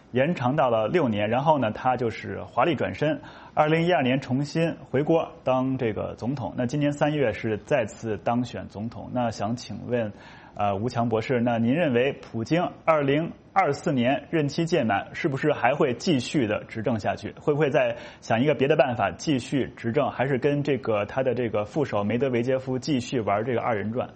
延长到了六年，然后呢，他就是华丽转身，二零一二年重新回国当这个总统。那今年三月是再次当选总统。那想请问，呃，吴强博士，那您认为普京二零二四年任期届满，是不是还会继续的执政下去？会不会再想一个别的办法继续执政，还是跟这个他的这个副手梅德韦杰夫继续玩这个二人转？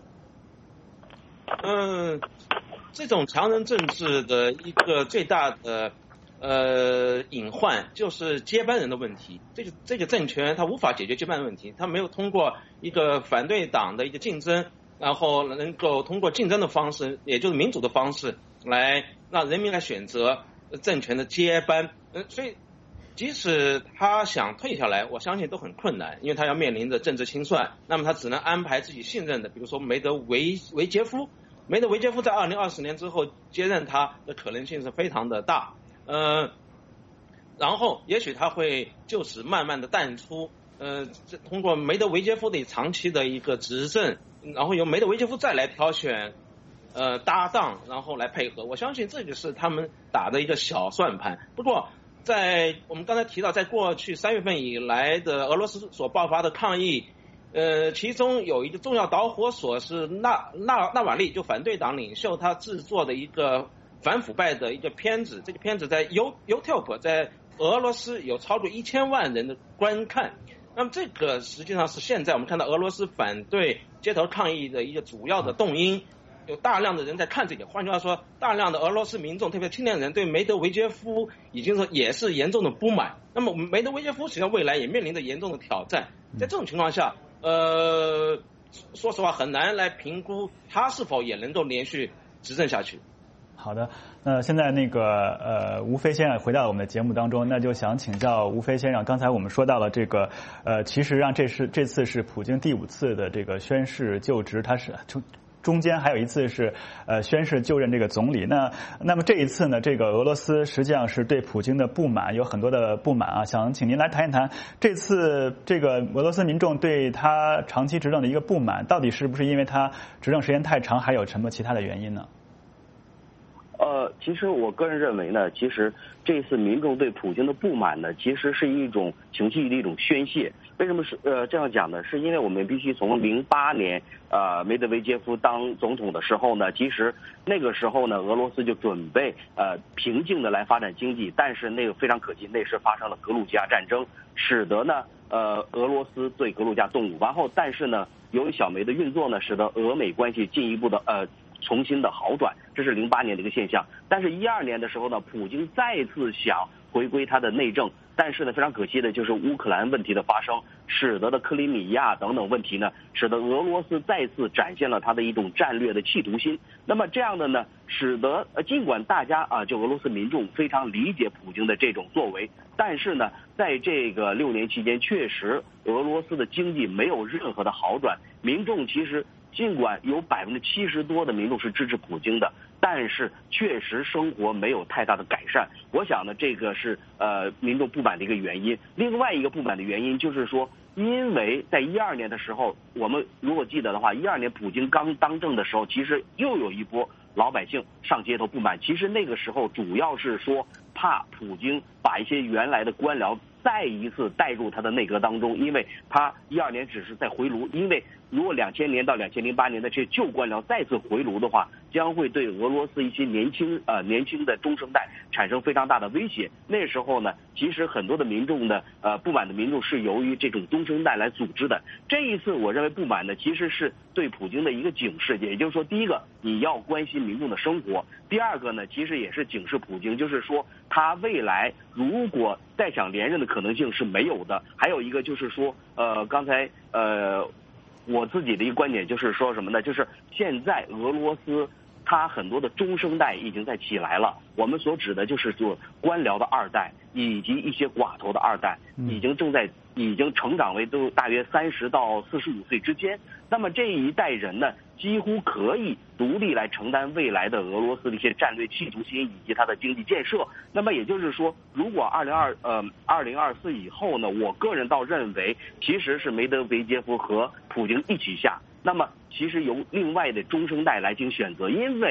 嗯。这种强人政治的一个最大的呃隐患就是接班人的问题。这个这个政权它无法解决接班人问题，它没有通过一个反对党的一个竞争，然后能够通过竞争的方式，也就是民主的方式，来让人民来选择政权的接班。嗯，所以即使他想退下来，我相信都很困难，因为他要面临着政治清算。那么他只能安排自己信任的，比如说梅德韦韦杰夫。梅德韦杰夫在二零二四年之后接任他的可能性是非常的大，呃，然后也许他会就此慢慢的淡出，呃，通过梅德韦杰夫的长期的一个执政，然后由梅德韦杰夫再来挑选呃搭档，然后来配合。我相信这个是他们打的一个小算盘。不过，在我们刚才提到，在过去三月份以来的俄罗斯所爆发的抗议。呃，其中有一个重要导火索是纳纳纳瓦利，就反对党领袖他制作的一个反腐败的一个片子。这个片子在 YouTube 在俄罗斯有超过一千万人的观看。那么这个实际上是现在我们看到俄罗斯反对街头抗议的一个主要的动因，有大量的人在看这个。换句话说，大量的俄罗斯民众，特别青年人，对梅德韦杰夫已经说也是严重的不满。那么梅德韦杰夫实际上未来也面临着严重的挑战。在这种情况下，呃，说实话很难来评估他是否也能够连续执政下去。 好的，那现在那个呃吴飞先生回到我们的节目当中，那就想请教吴飞先生，刚才我们说到了这个呃，其实让这是这次是普京第五次的这个宣誓就职，他是中中间还有一次是呃宣誓就任这个总理。那那么这一次呢，这个俄罗斯实际上是对普京的不满有很多的不满啊，想请您来谈一谈这次这个俄罗斯民众对他长期执政的一个不满，到底是不是因为他执政时间太长，还有什么其他的原因呢？ 呃，其实我个人认为呢，其实这次民众对普京的不满呢，其实是一种情绪的一种宣泄。为什么是呃这样讲呢？是因为我们必须从零八年呃梅德韦杰夫当总统的时候呢，其实那个时候呢，俄罗斯就准备呃平静的来发展经济，但是那个非常可惜，那时发生了格鲁吉亚战争，使得呢呃俄罗斯对格鲁吉亚动武，然后但是呢，由于小梅的运作呢，使得俄美关系进一步的呃。重新的好转，这是零八年的一个现象。但是，一二年的时候呢，普京再次想回归他的内政，但是呢，非常可惜的就是乌克兰问题的发生，使得的克里米亚等等问题呢，使得俄罗斯再次展现了他的一种战略的企图心。那么这样的呢，使得呃尽管大家啊，就俄罗斯民众非常理解普京的这种作为，但是呢，在这个六年期间，确实俄罗斯的经济没有任何的好转，民众其实。尽管有百分之七十多的民众是支持普京的，但是确实生活没有太大的改善。我想呢，这个是呃民众不满的一个原因。另外一个不满的原因就是说，因为在一二年的时候，我们如果记得的话，一二年普京刚当政的时候，其实又有一波老百姓上街头不满。其实那个时候主要是说怕普京把一些原来的官僚再一次带入他的内阁当中，因为他一二年只是在回炉，因为如果两千年到两千零八年的这些旧官僚再次回炉的话，将会对俄罗斯一些年轻呃年轻的中生代产生非常大的威胁。那时候呢，其实很多的民众呢，呃不满的民众是由于这种中生代来组织的。这一次我认为不满呢，其实是对普京的一个警示，也就是说，第一个你要关心民众的生活，第二个呢，其实也是警示普京，就是说他未来如果再想连任的可能性是没有的。还有一个就是说，呃，刚才呃。我自己的一个观点就是说什么呢？就是现在俄罗斯它很多的中生代已经在起来了，我们所指的就是说官僚的二代以及一些寡头的二代，已经正在已经成长为都大约三十到四十五岁之间。那么这一代人呢，几乎可以独立来承担未来的俄罗斯的一些战略企图心以及它的经济建设。那么也就是说，如果二零二呃二零二四以后呢，我个人倒认为其实是梅德韦杰夫和普京一起下。那么其实由另外的中生代来进行选择，因为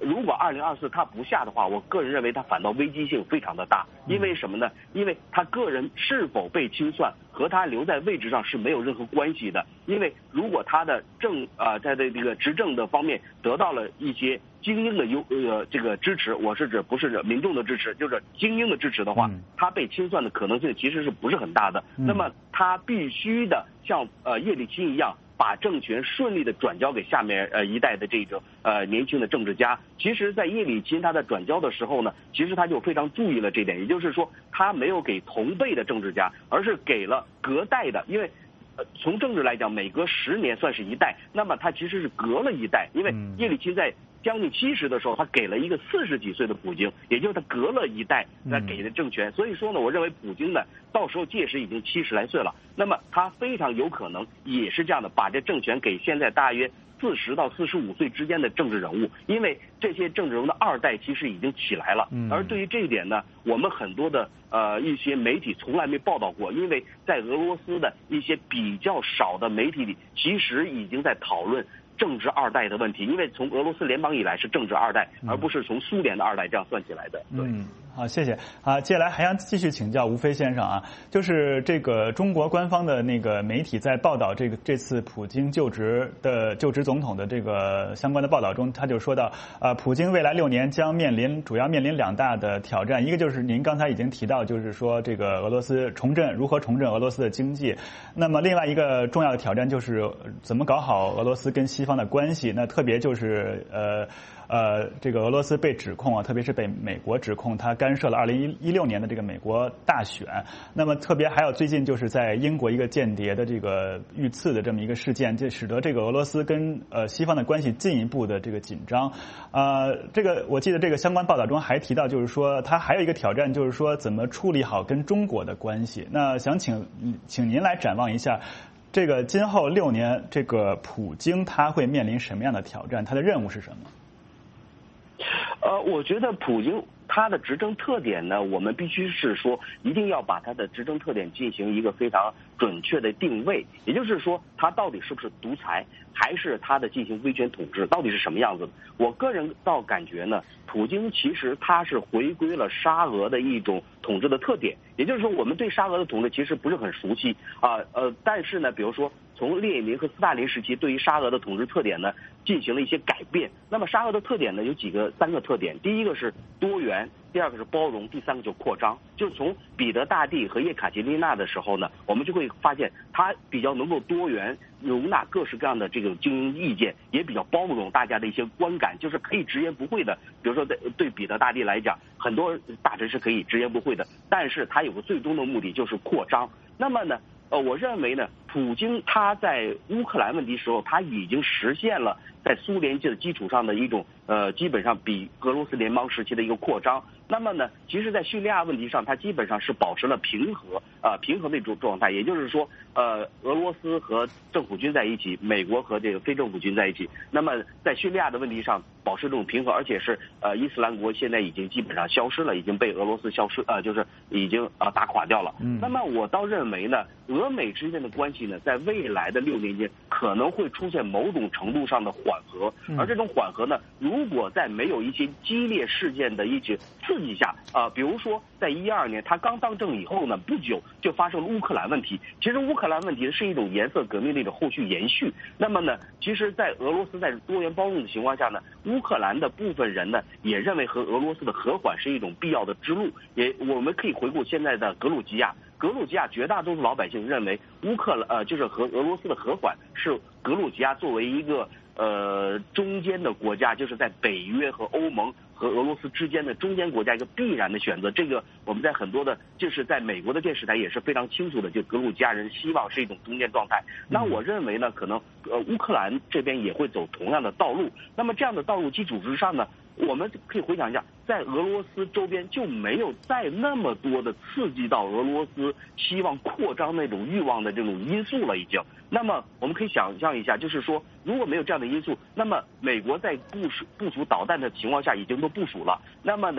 如果二零二四他不下的话，我个人认为他反倒危机性非常的大。因为什么呢？因为他个人是否被清算和他留在位置上是没有任何关系的。因为如果他的政啊、呃、在这个执政的方面得到了一些精英的优呃这个支持，我是指不是民众的支持，就是精英的支持的话，嗯、他被清算的可能性其实是不是很大的。嗯、那么他必须的像呃叶利钦一样，把政权顺利的转交给下面呃一代的这种呃年轻的政治家。其实，在叶利钦他在转交的时候呢，其实他就非常注意了这点，也就是说，他没有给同辈的政治家，而是给了隔代的，因为。呃，从政治来讲，每隔十年算是一代，那么他其实是隔了一代，因为叶利钦在将近七十的时候，他给了一个四十几岁的普京，也就是他隔了一代来给的政权。所以说呢，我认为普京呢，到时候届时已经七十来岁了，那么他非常有可能也是这样的，把这政权给现在大约四十到四十五岁之间的政治人物，因为这些政治人物的二代其实已经起来了。而对于这一点呢，我们很多的呃一些媒体从来没报道过，因为在俄罗斯的一些比较少的媒体里，其实已经在讨论政治二代的问题，因为从俄罗斯联邦以来是政治二代，而不是从苏联的二代这样算起来的。对。 嗯，好，谢谢。啊，接下来还想继续请教吴飞先生啊，就是这个中国官方的那个媒体在报道这个这次普京就职的就职总统的这个相关的报道中，他就说到，呃，普京未来六年将面临主要面临两大的挑战，一个就是您刚才已经提到，就是说这个俄罗斯重振如何重振俄罗斯的经济，那么另外一个重要的挑战就是怎么搞好俄罗斯跟西方的关系，那特别就是呃。呃，这个俄罗斯被指控啊，特别是被美国指控，他干涉了二零一六年的这个美国大选。那么特别还有最近就是在英国一个间谍的这个遇刺的这么一个事件，这使得这个俄罗斯跟呃西方的关系进一步的这个紧张。呃，这个我记得这个相关报道中还提到，就是说他还有一个挑战，就是说怎么处理好跟中国的关系。那想请请您来展望一下。这个今后六年，这个普京他会面临什么样的挑战？他的任务是什么？ 呃，我觉得普京他的执政特点呢，我们必须是说，一定要把他的执政特点进行一个非常准确的定位，也就是说，他到底是不是独裁，还是他的进行威权统治，到底是什么样子的？我个人倒感觉呢，普京其实他是回归了沙俄的一种统治的特点，也就是说，我们对沙俄的统治其实不是很熟悉啊，呃，但是呢，比如说。从列宁和斯大林时期对于沙俄的统治特点呢进行了一些改变。那么沙俄的特点呢有几个三个特点，第一个是多元，第二个是包容，第三个就是扩张。就是从彼得大帝和叶卡捷琳娜的时候呢，我们就会发现他比较能够多元，容纳各式各样的这个精英意见，也比较包容大家的一些观感，就是可以直言不讳的。比如说对对彼得大帝来讲，很多大臣是可以直言不讳的，但是他有个最终的目的就是扩张。那么呢呃，我认为呢，普京他在乌克兰问题时候，他已经实现了在苏联的基础上的一种呃，基本上比俄罗斯联邦时期的一个扩张。那么呢，其实，在叙利亚问题上，他基本上是保持了平和啊、呃、平和的一种状态，也就是说，呃，俄罗斯和政府军在一起，美国和这个非政府军在一起。那么在叙利亚的问题上保持这种平和，而且是呃伊斯兰国现在已经基本上消失了，已经被俄罗斯消失呃就是已经啊、呃、打垮掉了。嗯。那么我倒认为呢，俄美之间的关系呢，在未来的六年间可能会出现某种程度上的缓和，而这种缓和呢，如果在没有一些激烈事件的一些刺激下啊、呃，比如说在一二年他刚当政以后呢，不久就发生了乌克兰问题。其实乌克兰问题是一种颜色革命的一种后续延续。那么呢，其实，在俄罗斯在多元包容的情况下呢，乌克兰的部分人呢也认为和俄罗斯的和缓是一种必要的之路。也我们可以回顾现在的格鲁吉亚。格鲁吉亚绝大多数老百姓认为乌克兰呃就是和俄罗斯的和缓是格鲁吉亚作为一个呃中间的国家，就是在北约和欧盟和俄罗斯之间的中间国家一个必然的选择。这个我们在很多的就是在美国的电视台也是非常清楚的，就格鲁吉亚人希望是一种中间状态。那我认为呢，可能呃乌克兰这边也会走同样的道路。那么这样的道路基础之上呢，我们可以回想一下，在俄罗斯周边就没有再那么多的刺激到俄罗斯希望扩张那种欲望的这种因素了已经。那么我们可以想象一下，就是说如果没有这样的因素，那么美国在部署部署导弹的情况下已经都部署了。那么呢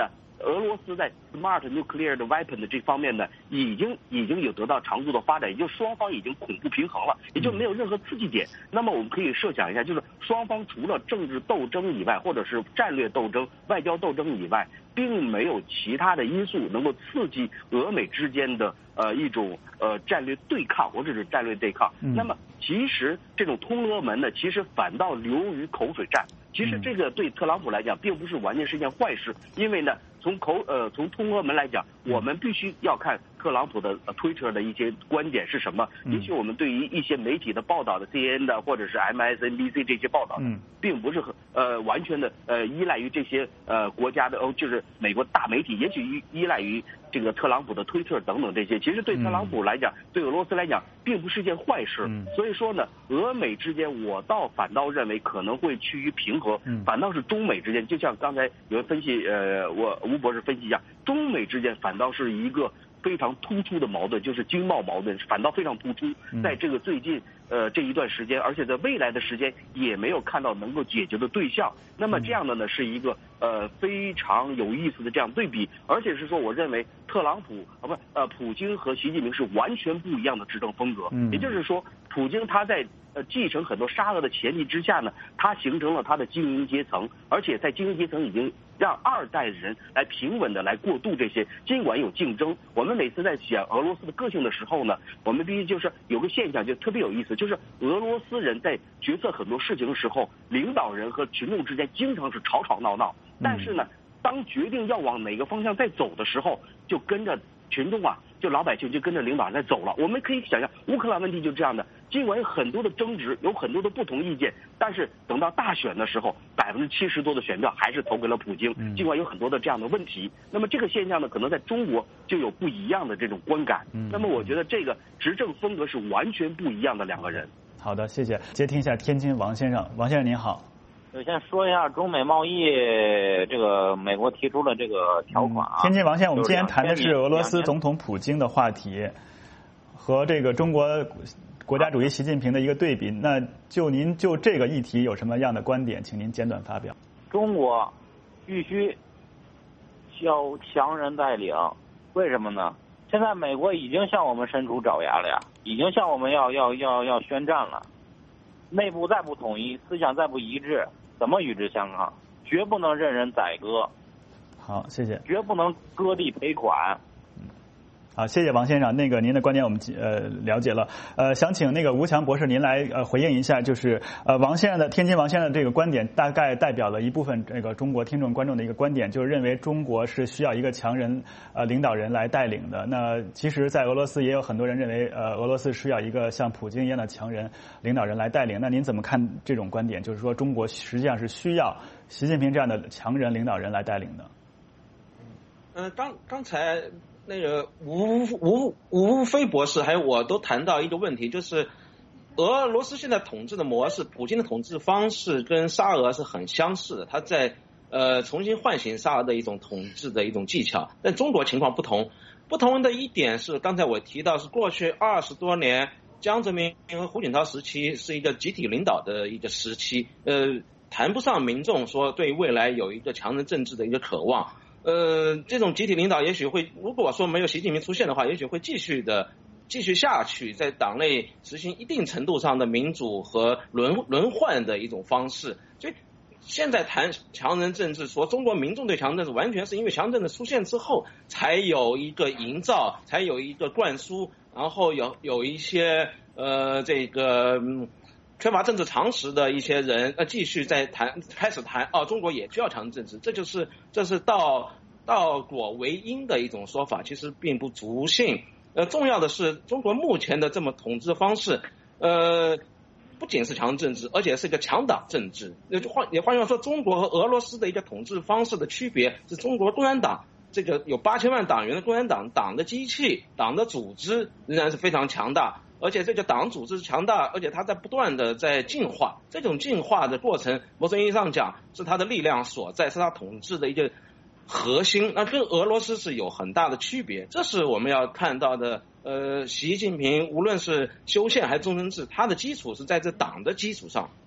俄罗斯在 smart nuclear 的 weapon 的这方面呢，已经已经有得到长足的发展，也就双方已经恐怖平衡了，也就没有任何刺激点。那么我们可以设想一下，就是双方除了政治斗争以外，或者是战略斗争、外交斗争以外，并没有其他的因素能够刺激俄美之间的呃一种呃战略对抗或者是战略对抗。嗯、那么其实这种通俄门呢，其实反倒流于口水战。其实这个对特朗普来讲，并不是完全是一件坏事，因为呢，从口呃从通俄门来讲，我们必须要看特朗普的、呃、Twitter 的一些观点是什么。也许我们对于一些媒体的报道的 C N N 的或者是 M S N B C 这些报道，嗯，并不是很呃完全的呃依赖于这些呃国家的哦，就是美国大媒体，也许依依赖于这个特朗普的 Twitter 等等这些。其实对特朗普来讲，嗯、对俄罗斯来讲，并不是一件坏事。嗯、所以说呢，俄美之间，我倒反倒认为可能会趋于平和。嗯、反倒是中美之间，就像刚才有人分析，呃，我吴博士分析一下，中美之间反倒是一个非常突出的矛盾，就是经贸矛盾，反倒非常突出。在这个最近呃这一段时间，而且在未来的时间也没有看到能够解决的对象。那么这样的呢，是一个呃非常有意思的这样对比，而且是说，我认为特朗普啊不呃普京和习近平是完全不一样的执政风格。嗯、也就是说，普京他在呃，继承很多沙俄的前提之下呢，他形成了他的精英阶层，而且在精英阶层已经让二代人来平稳的来过渡这些，尽管有竞争。我们每次在讲俄罗斯的个性的时候呢，我们必须就是有个现象就特别有意思，就是俄罗斯人在决策很多事情的时候，领导人和群众之间经常是吵吵闹闹，但是呢，当决定要往哪个方向再走的时候，就跟着群众啊，就老百姓就跟着领导人在走了。我们可以想象，乌克兰问题就这样的，尽管有很多的争执，有很多的不同意见，但是等到大选的时候，百分之七十多的选票还是投给了普京。尽管有很多的这样的问题，那么这个现象呢，可能在中国就有不一样的这种观感。那么我觉得这个执政风格是完全不一样的两个人。 好的，谢谢。接听一下天津王先生，王先生您好。 我先说一下中美贸易，这个美国提出了这个条款啊。 嗯、天津王先生，我们今天谈的是俄罗斯总统普京的话题，和这个中国国家主席习近平的一个对比。那就您就这个议题有什么样的观点，请您简短发表。 中国必须要强人带领，为什么呢？现在美国已经向我们伸出爪牙了呀，已经向我们要要要要宣战了。内部再不统一，思想再不一致，怎么与之相抗？绝不能任人宰割。 好，谢谢。 绝不能割地赔款。 好，谢谢王先生。那个您的观点我们呃了解了。呃，想请那个吴强博士您来呃回应一下，就是呃王先生的天津王先生的这个观点，大概代表了一部分这个中国听众观众的一个观点，就是认为中国是需要一个强人呃领导人来带领的。那其实，在俄罗斯也有很多人认为，呃俄罗斯需要一个像普京一样的强人领导人来带领。那您怎么看这种观点？就是说，中国实际上是需要习近平这样的强人领导人来带领的。 嗯、呃，刚刚才。那个吴吴吴飞博士还有我都谈到一个问题，就是俄罗斯现在统治的模式，普京的统治方式跟沙俄是很相似的，他在呃重新唤醒沙俄的一种统治的一种技巧。但中国情况不同，不同的一点是，刚才我提到是过去二十多年江泽民和胡锦涛时期是一个集体领导的一个时期，呃，谈不上民众说对未来有一个强人政治的一个渴望。呃，这种集体领导也许会，如果说没有习近平出现的话，也许会继续的继续下去，在党内实行一定程度上的民主和轮轮换的一种方式。所以现在谈强人政治，说中国民众对强人政治，完全是因为强人政治出现之后，才有一个营造，才有一个灌输，然后有有一些呃这个。嗯缺乏政治常识的一些人，呃，继续在谈，开始谈，哦，中国也需要强政治，这就是这是倒倒果为因的一种说法，其实并不足信。呃，重要的是，中国目前的这么统治方式，呃，不仅是强政治，而且是一个强党政治。那就换也换句话说，中国和俄罗斯的一个统治方式的区别是，中国共产党这个有八千万党员的共产党，党的机器、党的组织仍然是非常强大。而且这个党组织强大，而且它在不断的在进化，这种进化的过程，某种意义上讲是它的力量所在，是它统治的一个核心。那跟俄罗斯是有很大的区别，这是我们要看到的。呃，习近平无论是修宪还是终身制，它的基础是在这党的基础上。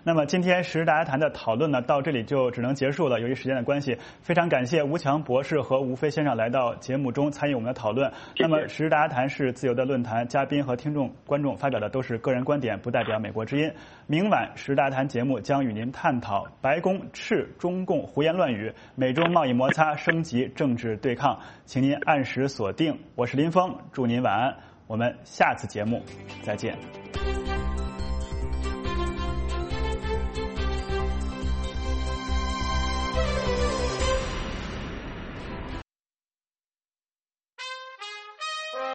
那么今天时事大家谈的讨论呢，到这里就只能结束了。由于时间的关系，非常感谢吴强博士和吴飞先生来到节目中参与我们的讨论。 谢谢。 那么时事大家谈是自由的论坛，嘉宾和听众观众发表的都是个人观点，不代表美国之音。明晚时事大家谈节目将与您探讨白宫斥中共胡言乱语，美中贸易摩擦升级政治对抗，请您按时锁定。我是林峰，祝您晚安，我们下次节目再见。